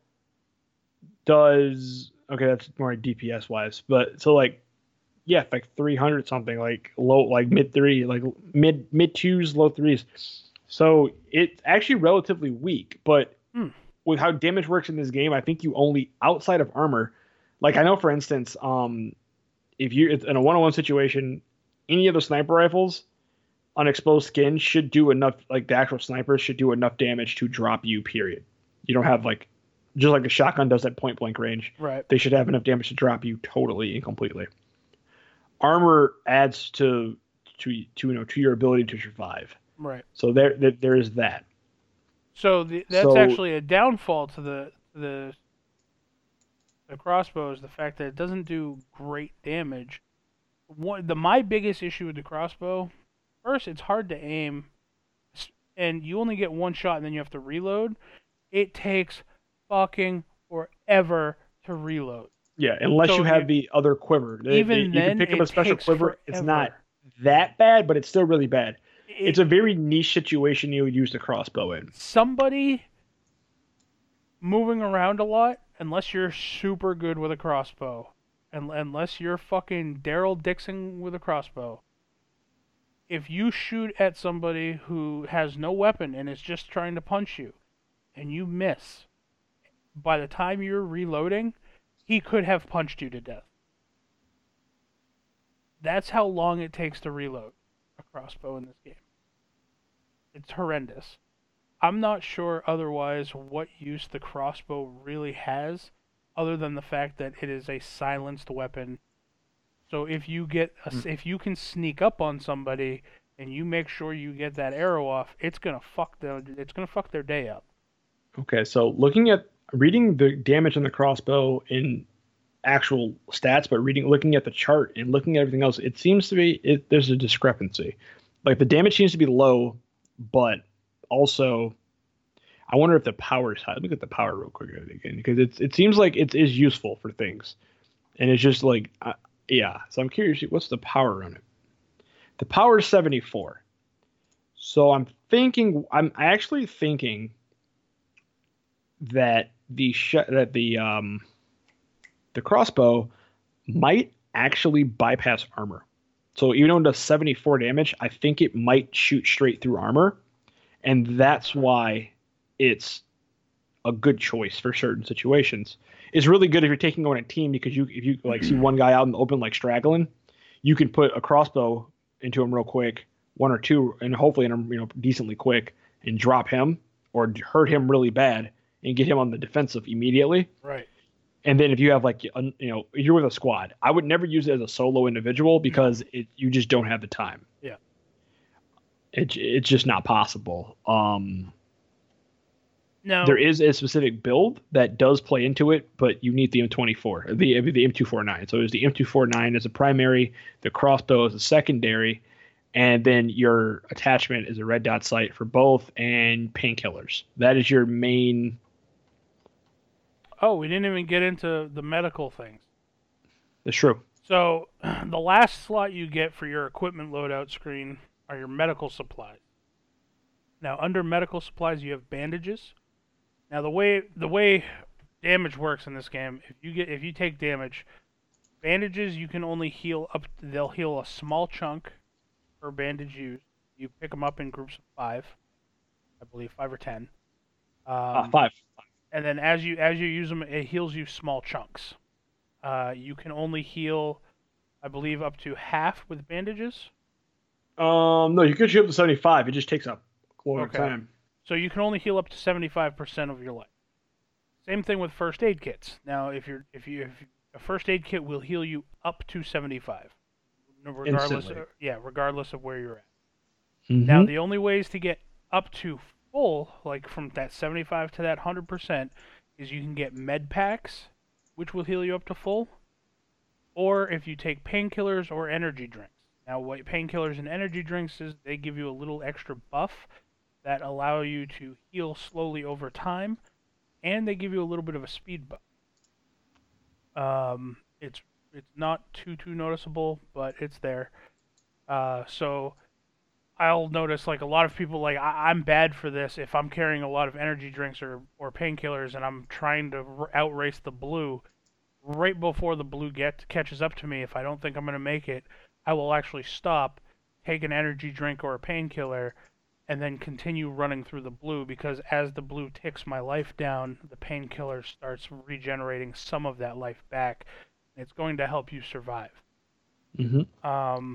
does, okay, that's more D P S wise, but so like, yeah, like three hundred something, like low, like mid three, like mid mid twos, low threes. So it's actually relatively weak, but Hmm. with how damage works in this game, I think you only, outside of armor, like I know, for instance, um, if you in a one-on-one situation, any of the sniper rifles on exposed skin should do enough, like the actual snipers should do enough damage to drop you, period. You don't have like, just like the shotgun does at point blank range. Right. They should have enough damage to drop you totally and completely. Armor adds to to to you know to your ability to survive. Right. So there there, there is that. So the, that's So- actually a downfall to the the the crossbow is the fact that it doesn't do great damage. One the my biggest issue with the crossbow, first, it's hard to aim, s- and you only get one shot and then you have to reload. It takes fucking forever to reload. Yeah, unless So you have it- the other quiver. They- Even they- you then, can pick up it a special takes quiver. It's not forever. that bad, but it's still really bad. It- It's a very niche situation you would use the crossbow in. somebody moving around a lot, unless you're super good with a crossbow, and unless you're fucking Daryl Dixon with a crossbow, if you shoot at somebody who has no weapon and is just trying to punch you, and you miss, by the time you're reloading, he could have punched you to death. That's how long it takes to reload a crossbow in this game. It's horrendous. I'm not sure otherwise what use the crossbow really has, other than the fact that it is a silenced weapon. So if you get a, Mm. if you can sneak up on somebody and you make sure you get that arrow off, it's gonna fuck them. It's gonna fuck their day up. Okay, so looking at reading the damage on the crossbow in actual stats, but reading looking at the chart and looking at everything else, it seems to be it, there's a discrepancy. Like the damage seems to be low, but also I wonder if the power is high. Look at the power real quick again, because it's it seems like it is useful for things, and it's just like uh, yeah. So I'm curious, what's the power on it? The power is seventy-four. So I'm thinking, I'm actually thinking that the sh- that the um the crossbow might actually bypass armor. So even though it does seventy-four damage, I think it might shoot straight through armor, and that's why it's a good choice for certain situations. It's really good if you're taking on a team, because you if you like see one guy out in the open like straggling, you can put a crossbow into him real quick, one or two, and hopefully in him, you know, decently quick, and drop him or hurt him really bad and get him on the defensive immediately. Right. And then if you have like, you know, you're with a squad, I would never use it as a solo individual because it you just don't have the time. Yeah. It, it's just not possible. Um, No. There is a specific build that does play into it, but you need the M twenty-four, the the M two forty-nine. So there's the M two forty-nine as a primary, the crossbow as a secondary, and then your attachment is a red dot sight for both, and painkillers. That is your main. Oh, we didn't even get into the medical things. That's true. So, the last slot you get for your equipment loadout screen are your medical supplies. Now, under medical supplies, you have bandages. Now, the way the way damage works in this game, if you get if you take damage, bandages you can only heal up. They'll heal a small chunk per bandage used. You pick them up in groups of five, I believe, five or ten. Um, Ah, five. And then as you as you use them, it heals you small chunks. Uh, you can only heal, I believe, up to half with bandages. Um, no, you can shoot up to seventy-five. It just takes up a long Okay. time. So you can only heal up to seventy-five percent of your life. Same thing with first aid kits. Now, if you're if you if a first aid kit will heal you up to seventy-five, regardless. Instantly. Of, yeah, regardless of where you're at. Mhm. Now, the only ways to get up to full, like from that seventy-five to that one hundred percent, is you can get med packs, which will heal you up to full, or if you take painkillers or energy drinks. Now, what painkillers and energy drinks is, they give you a little extra buff that allow you to heal slowly over time, and they give you a little bit of a speed buff. Um, it's it's not too too noticeable, but it's there. Uh, so I'll notice like a lot of people like I- I'm bad for this if I'm carrying a lot of energy drinks or or painkillers and I'm trying to r- outrace the blue. Right before the blue get catches up to me, if I don't think I'm gonna make it, I will actually stop, take an energy drink or a painkiller, and then continue running through the blue, because as the blue ticks my life down, the painkiller starts regenerating some of that life back. It's going to help you survive. Mhm. Um,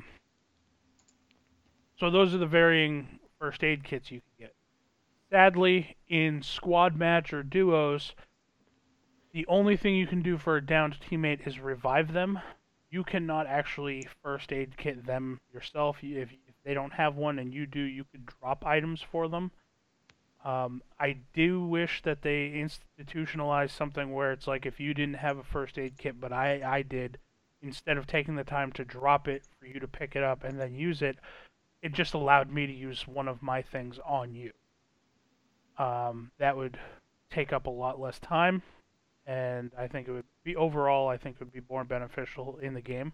so those are the varying first aid kits you can get. Sadly, in squad match or duos, the only thing you can do for a downed teammate is revive them. You cannot actually first aid kit them yourself. If, if they don't have one and you do, you could drop items for them. Um, I do wish that they institutionalized something where it's like, if you didn't have a first aid kit, but I, I did, instead of taking the time to drop it for you to pick it up and then use it, it just allowed me to use one of my things on you. Um, that would take up a lot less time, and I think it would be, overall, I think it would be more beneficial in the game.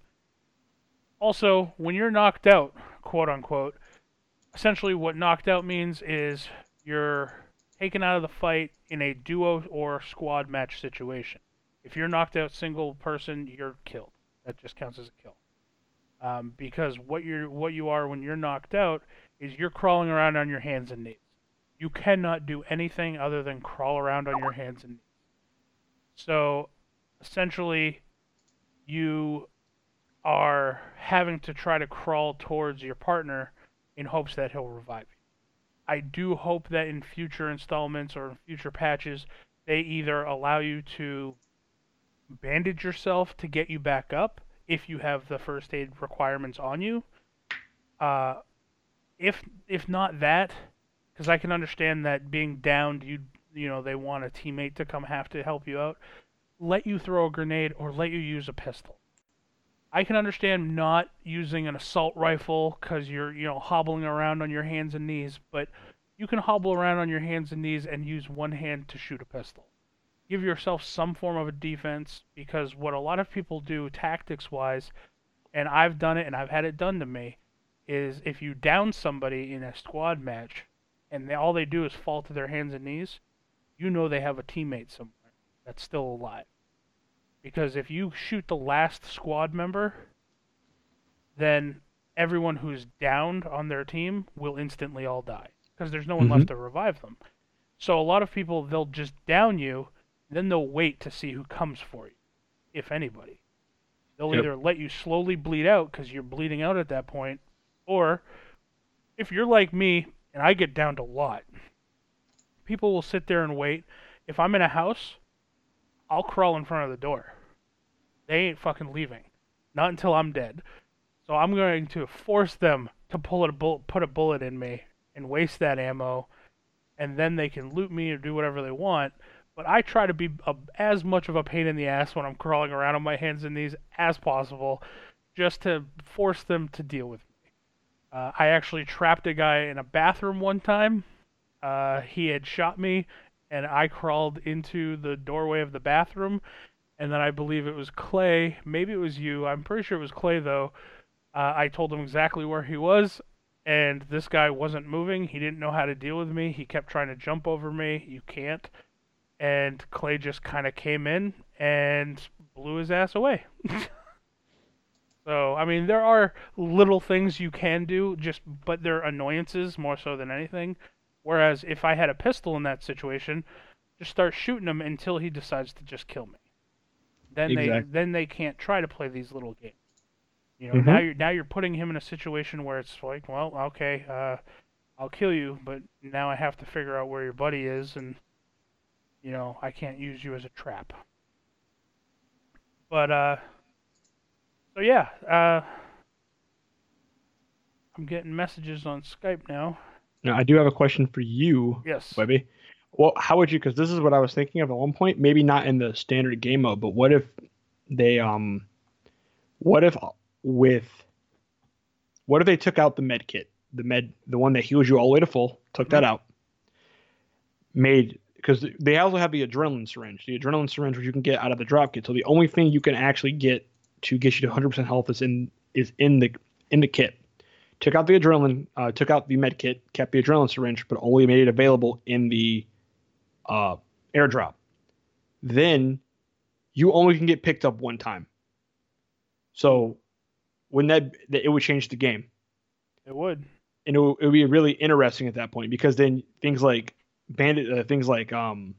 Also, when you're knocked out, quote unquote, essentially what knocked out means is you're taken out of the fight in a duo or squad match situation. If you're knocked out single person, you're killed. That just counts as a kill. Um, because what you're what you are when you're knocked out is you're crawling around on your hands and knees. You cannot do anything other than crawl around on your hands and knees. So, essentially, you are having to try to crawl towards your partner in hopes that he'll revive you. I do hope that in future installments or in future patches, they either allow you to bandage yourself to get you back up if you have the first aid requirements on you. Uh, if if not that, because I can understand that being downed, you you know they want a teammate to come have to help you out. Let you throw a grenade or let you use a pistol. I can understand not using an assault rifle because you're, you know, hobbling around on your hands and knees, but you can hobble around on your hands and knees and use one hand to shoot a pistol. Give yourself some form of a defense, because what a lot of people do tactics-wise, and I've done it and I've had it done to me, is if you down somebody in a squad match and they, all they do is fall to their hands and knees, you know they have a teammate somewhere that's still alive. Because if you shoot the last squad member, then everyone who's downed on their team will instantly all die, because there's no one Mhm. left to revive them. So a lot of people, they'll just down you, then they'll wait to see who comes for you, if anybody. They'll Yep. either let you slowly bleed out because you're bleeding out at that point, or if you're like me, and I get downed a lot, people will sit there and wait. If I'm in a house, I'll crawl in front of the door. They ain't fucking leaving. Not until I'm dead. So I'm going to force them to pull a bull- put a bullet in me and waste that ammo and then they can loot me or do whatever they want. But I try to be a, as much of a pain in the ass when I'm crawling around on my hands and knees as possible, just to force them to deal with me. Uh, I actually trapped a guy in a bathroom one time. Uh, he had shot me, and I crawled into the doorway of the bathroom, and then I believe it was Clay. Maybe it was you. I'm pretty sure it was Clay, though. Uh, I told him exactly where he was, and this guy wasn't moving. He didn't know how to deal with me. He kept trying to jump over me. You can't. And Clay just kind of came in and blew his ass away. So, I mean, there are little things you can do, just but they're annoyances more so than anything. Whereas if I had a pistol in that situation, just start shooting him until he decides to just kill me. Then Exactly. they then they can't try to play these little games. You know, Mhm. now you're now you're putting him in a situation where it's like, well, okay, uh, I'll kill you, but now I have to figure out where your buddy is, and you know, I can't use you as a trap. But uh, so yeah, uh, I'm getting messages on Skype now. Now, I do have a question for you, Yes. Webby. Well, how would you? Because this is what I was thinking of at one point. Maybe not in the standard game mode, but what if they um, what if with, what if they took out the med kit, the med, the one that heals you all the way to full, took that Mhm. out, made because they also have the adrenaline syringe, the adrenaline syringe which you can get out of the drop kit. So the only thing you can actually get to get you to one hundred percent health is in is in the in the kit. Took out the adrenaline, uh, took out the med kit, kept the adrenaline syringe, but only made it available in the uh, airdrop. Then you only can get picked up one time. So when that, it would change the game, It would. and it would, it would be really interesting at that point because then things like bandit, uh, things like um,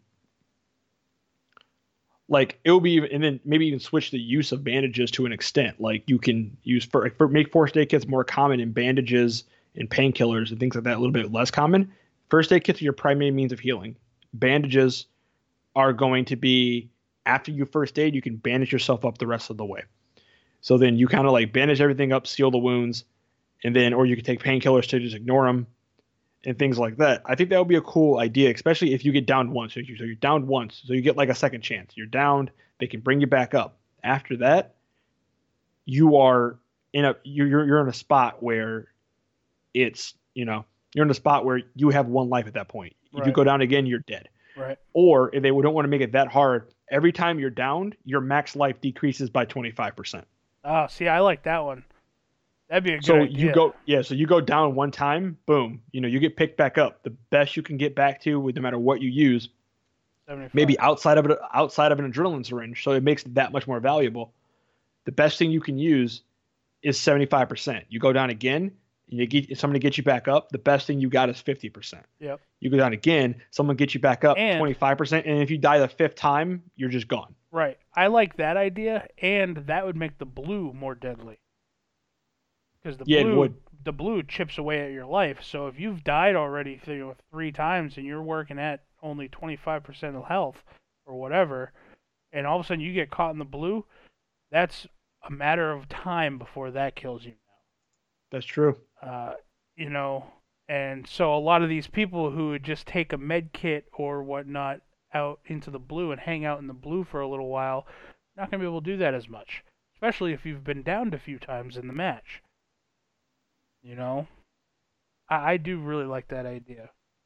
like it will be, and then maybe even switch the use of bandages to an extent. Like you can use for, for make first aid kits more common in bandages and painkillers and things like that a little bit less common. First aid kits are your primary means of healing. Bandages are going to be after you first aid, you can bandage yourself up the rest of the way. So then you kind of like bandage everything up, seal the wounds, and then or you can take painkillers to just ignore them and things like that. I think that would be a cool idea, especially if you get downed once. So, you, so you're downed once, so you get like a second chance. You're downed, they can bring you back up. After that, you are in a you're you're in a spot where it's you know you're in a spot where you have one life at that point. If you Right. go down again, you're dead. Right. Or if they don't want to make it that hard, every time you're downed, your max life decreases by twenty-five percent. Oh, see, I like that one. That'd be a good So idea. you go, yeah. So you go down one time, boom. You know, you get picked back up. The best you can get back to, with no matter what you use, seventy-five. maybe outside of it, outside of an adrenaline syringe. So it makes it that much more valuable. The best thing you can use is seventy-five percent. You go down again, and you get somebody to get you back up. The best thing you got is fifty percent. Yep. You go down again, someone gets you back up And- twenty-five percent, and if you die the fifth time, you're just gone. Right. I like that idea, and that would make the blue more deadly. Because the Yeah, it blue, would. the blue chips away at your life. So if you've died already, you know, three times, and you're working at only twenty-five percent of health or whatever, and all of a sudden you get caught in the blue, that's a matter of time before that kills you. That's true. Uh, you know, and so a lot of these people who would just take a med kit or whatnot out into the blue and hang out in the blue for a little while, not going to be able to do that as much, especially if you've been downed a few times in the match. You know, I, I do really like that idea.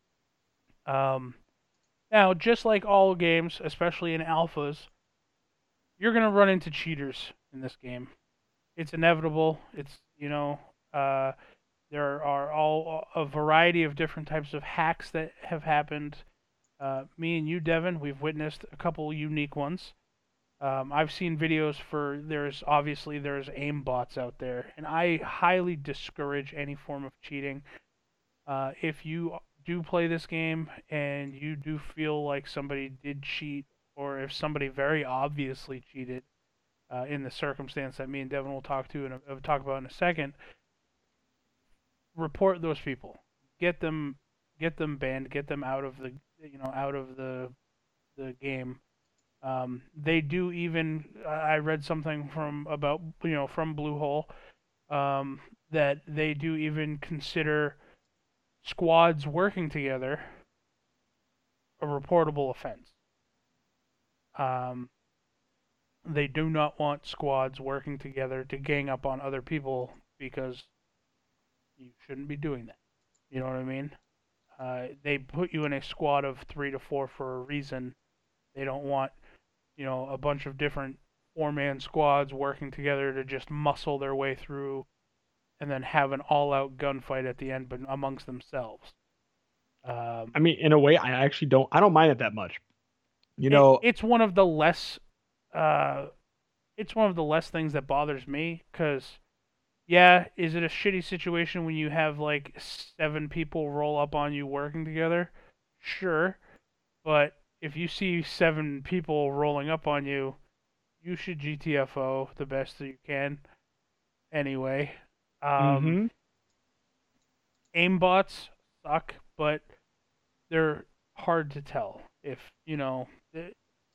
Um, now, just like all games, especially in alphas, you're going to run into cheaters in this game. It's inevitable. It's, you know, uh, there are all a variety of different types of hacks that have happened. Uh, me and you, Devin, we've witnessed a couple unique ones. Um, I've seen videos for there's obviously there's aim bots out there, and I highly discourage any form of cheating. Uh, if you do play this game and you do feel like somebody did cheat, or if somebody very obviously cheated, uh, in the circumstance that me and Devin will talk to and uh, talk about in a second, report those people. Get them, get them banned. Get them out of the, you know, out of the, the game. Um, they do even. I read something from about you know from Bluehole um, that they do even consider squads working together a reportable offense. Um, they do not want squads working together to gang up on other people because you shouldn't be doing that. You know what I mean? Uh, they put you in a squad of three to four for a reason. They don't want, you know, a bunch of different four-man squads working together to just muscle their way through and then have an all-out gunfight at the end, but amongst themselves. Um, I mean, in a way, I actually don't. I don't mind it that much. You it, know, it's one of the less, uh, it's one of the less things that bothers me because, yeah, is it a shitty situation when you have like seven people roll up on you working together? Sure, but if you see seven people rolling up on you, you should G T F O the best that you can. Anyway, um, hmm aimbots suck, but they're hard to tell. If you know, it,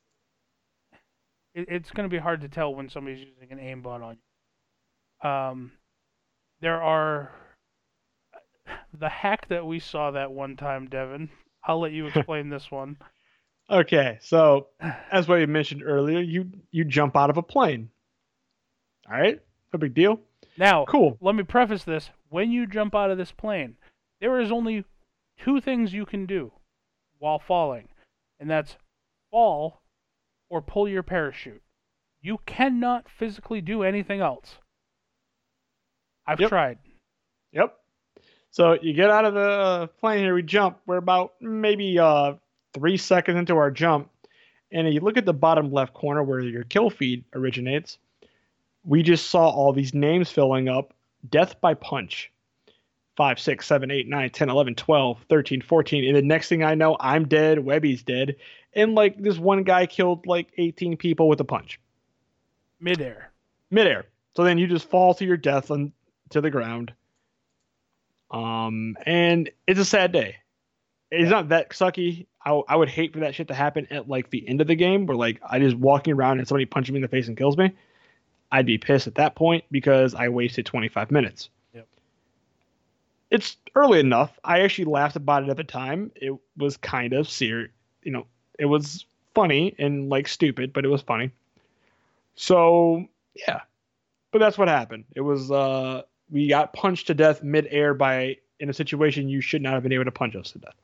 it's going to be hard to tell when somebody's using an aimbot on you. Um, there are the hack that we saw that one time, Devin. I'll let you explain this one. Okay, so as what you mentioned earlier, you you jump out of a plane. All right, no big deal. Now, Cool. let me preface this. When you jump out of this plane, there is only two things you can do while falling, and that's fall or pull your parachute. You cannot physically do anything else. I've Yep. tried. Yep. So you get out of the plane here. We jump. We're about maybe uh three seconds into our jump, and you look at the bottom left corner where your kill feed originates. We just saw all these names filling up. Death by punch. five, six, seven, eight, nine, ten, eleven, twelve, thirteen, fourteen. And the next thing I know, I'm dead. Webby's dead. And like this one guy killed like eighteen people with a punch. Midair. Midair. So then you just fall to your death on, to the ground. Um, and it's a sad day. It's not that sucky. I, I would hate for that shit to happen at like the end of the game where like I just walking around and somebody punches me in the face and kills me. I'd be pissed at that point because I wasted twenty-five minutes. Yep. It's early enough. I actually laughed about it at the time. It was kind of serious. You know, it was funny and like stupid, but it was funny. So yeah, but that's what happened. It was uh, we got punched to death midair by in a situation you should not have been able to punch us to death.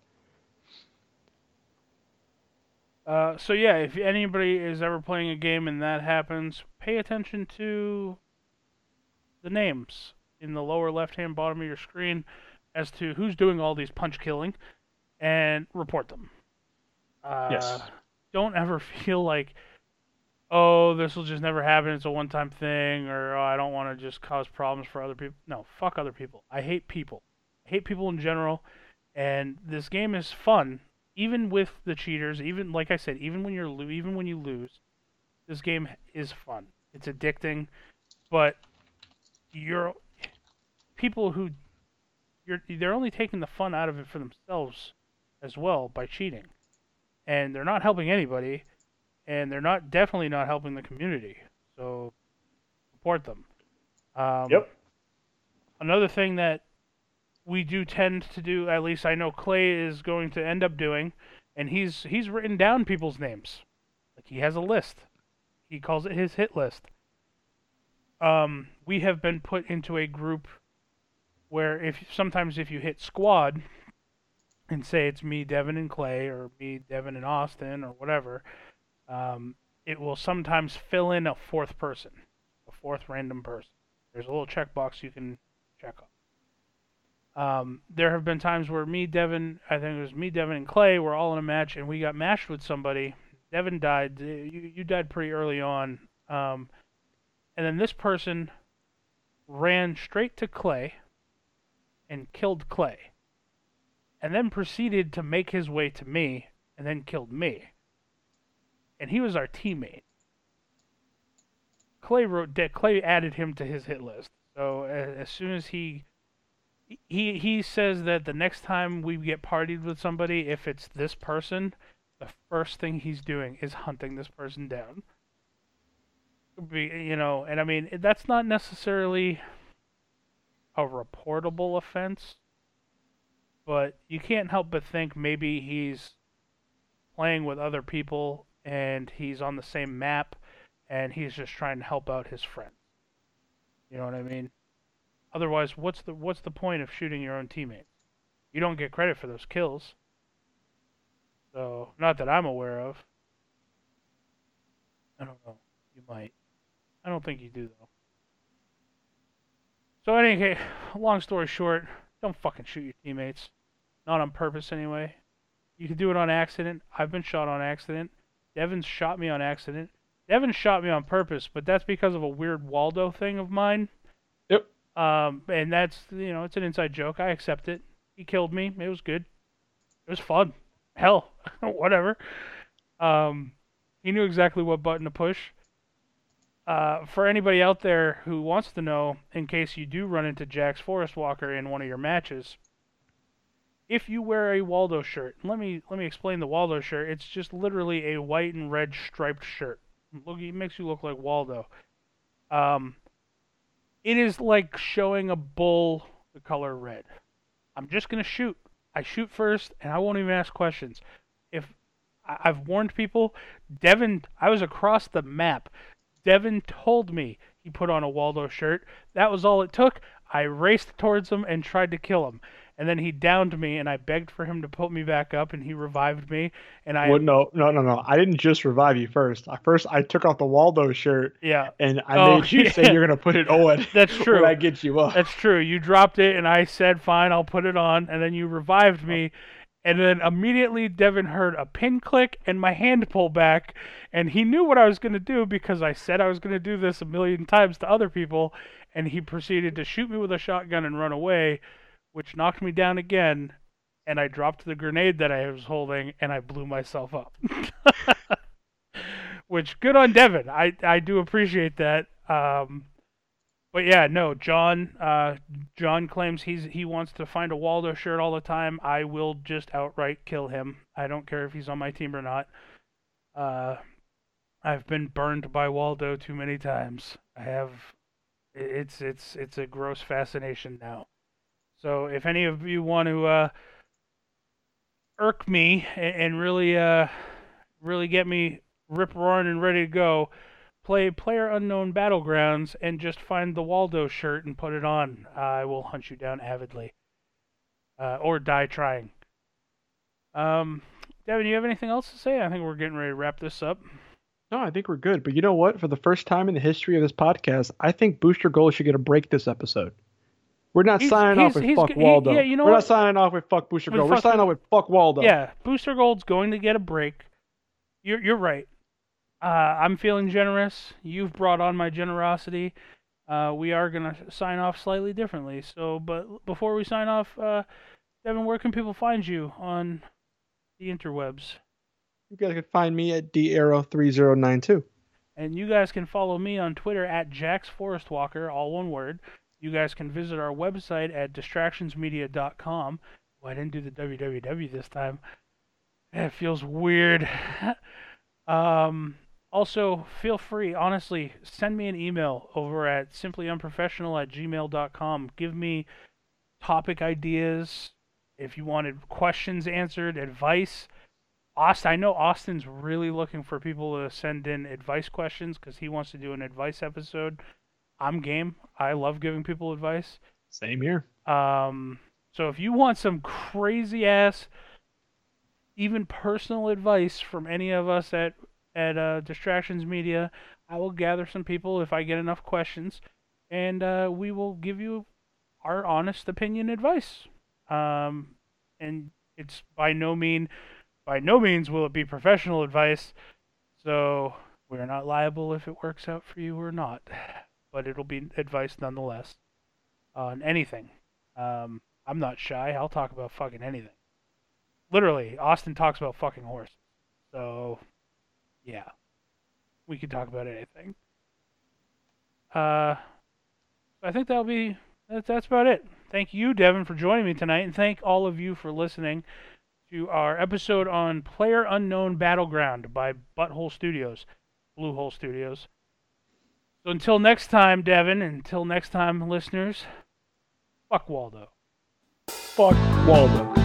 Uh, so yeah, if anybody is ever playing a game and that happens, pay attention to the names in the lower left-hand bottom of your screen as to who's doing all these punch killing, and report them. Uh, Yes. Don't ever feel like, oh, this will just never happen. It's a one-time thing, or oh, I don't want to just cause problems for other people. No, fuck other people. I hate people. I hate people in general, and this game is fun. Even with the cheaters, even like I said, even when you're lo- even when you lose, this game is fun. It's addicting, but you're people who you're they're only taking the fun out of it for themselves as well by cheating, and they're not helping anybody, and they're not definitely not helping the community. So support them. Um, Yep. Another thing that we do tend to do, at least I know Clay is going to end up doing, and he's he's written down people's names. Like he has a list. He calls it his hit list. Um, we have been put into a group where if sometimes if you hit squad and say it's me, Devin, and Clay, or me, Devin, and Austin, or whatever, um, it will sometimes fill in a fourth person, a fourth random person. There's a little checkbox you can check off. Um, there have been times where me, Devin, I think it was me, Devin, and Clay were all in a match, and we got matched with somebody. Devin died. You you died pretty early on, um, and then this person ran straight to Clay and killed Clay, and then proceeded to make his way to me, and then killed me. And he was our teammate. Clay wrote Clay added him to his hit list. So as, as soon as he He he says that the next time we get partied with somebody, if it's this person, the first thing he's doing is hunting this person down. Be, you know, and I mean that's not necessarily a reportable offense, but you can't help but think maybe he's playing with other people and he's on the same map and he's just trying to help out his friend. You know what I mean? Otherwise, what's the what's the point of shooting your own teammates? You don't get credit for those kills. So, not that I'm aware of. I don't know. You might. I don't think you do, though. So, any case, long story short, don't fucking shoot your teammates. Not on purpose, anyway. You can do it on accident. I've been shot on accident. Devin's shot me on accident. Devin shot me on purpose, but that's because of a weird Waldo thing of mine. Yep. Um, and that's, you know, it's an inside joke. I accept it. He killed me. It was good. It was fun. Hell, whatever. Um, he knew exactly what button to push. Uh, for anybody out there who wants to know, in case you do run into Jax Forest Walker in one of your matches, if you wear a Waldo shirt, let me let me explain the Waldo shirt. It's just literally a white and red striped shirt. Look, it makes you look like Waldo. Um, it is like showing a bull the color red. I'm just gonna shoot. I shoot first, and I won't even ask questions. If I- I've warned people, Devin, I was across the map. Devin told me he put on a Waldo shirt. That was all it took. I raced towards him and tried to kill him. And then he downed me, and I begged for him to put me back up, and he revived me. And I Well, no, no, no, no. I didn't just revive you first. I First, I took off the Waldo shirt, yeah, and I Oh, made you yeah. say you're gonna put it on. That's true. When I get you up. That's true. You dropped it, and I said, fine, I'll put it on. And then you revived me. And then immediately Devin heard a pin click and my hand pull back. And he knew what I was going to do because I said I was going to do this a million times to other people. And he proceeded to shoot me with a shotgun and run away, which knocked me down again. And I dropped the grenade that I was holding, and I blew myself up. Which, good on Devin. I, I do appreciate that. Um, but yeah, no, John. Uh, John claims he's he wants to find a Waldo shirt all the time. I will just outright kill him. I don't care if he's on my team or not. Uh, I've been burned by Waldo too many times. I have. It's it's it's a gross fascination now. So if any of you want to uh, irk me and, and really uh, really get me rip roaring and ready to go, play PlayerUnknown Battlegrounds and just find the Waldo shirt and put it on. Uh, I will hunt you down avidly. Uh, or die trying. Um, Devin, you have anything else to say? I think we're getting ready to wrap this up. No, I think we're good. But you know what? For the first time in the history of this podcast, I think Booster Gold should get a break this episode. We're not He's- signing he's- off with he's fuck g- he- Waldo. yeah, you know We're what? not signing off with fuck Booster With Gold. We're fuck- signing off with fuck Waldo. Yeah, Booster Gold's going to get a break. You're you're right. Uh, I'm feeling generous. You've brought on my generosity. Uh, we are gonna sign off slightly differently. So, but before we sign off, uh, Devin, where can people find you on the interwebs? You guys can find me at D Arrow three zero nine two. And you guys can follow me on Twitter at Jax Forest Walker, all one word. You guys can visit our website at distractions media dot com. Oh, I didn't do the W W W this time. It feels weird. um, also, feel free, honestly, send me an email over at simply unprofessional at gmail dot com. Give me topic ideas. If you wanted questions answered, advice. Austin, I know Austin's really looking for people to send in advice questions because he wants to do an advice episode. I'm game. I love giving people advice. Same here. Um, so if you want some crazy ass, even personal advice from any of us at at uh, Distractions Media, I will gather some people if I get enough questions, and uh, we will give you our honest opinion advice. Um, and it's by no mean, by no means will it be professional advice. So we're not liable if it works out for you or not, but it'll be advice nonetheless on anything. Um, I'm not shy. I'll talk about fucking anything. Literally, Austin talks about fucking horses. So, yeah. We could talk about anything. Uh, I think that'll be, that, that's about it. Thank you, Devin, for joining me tonight, and thank all of you for listening to our episode on PlayerUnknown Battleground by Butthole Studios, Bluehole Studios. So until next time, Devin, until next time, listeners, fuck Waldo. Fuck Waldo.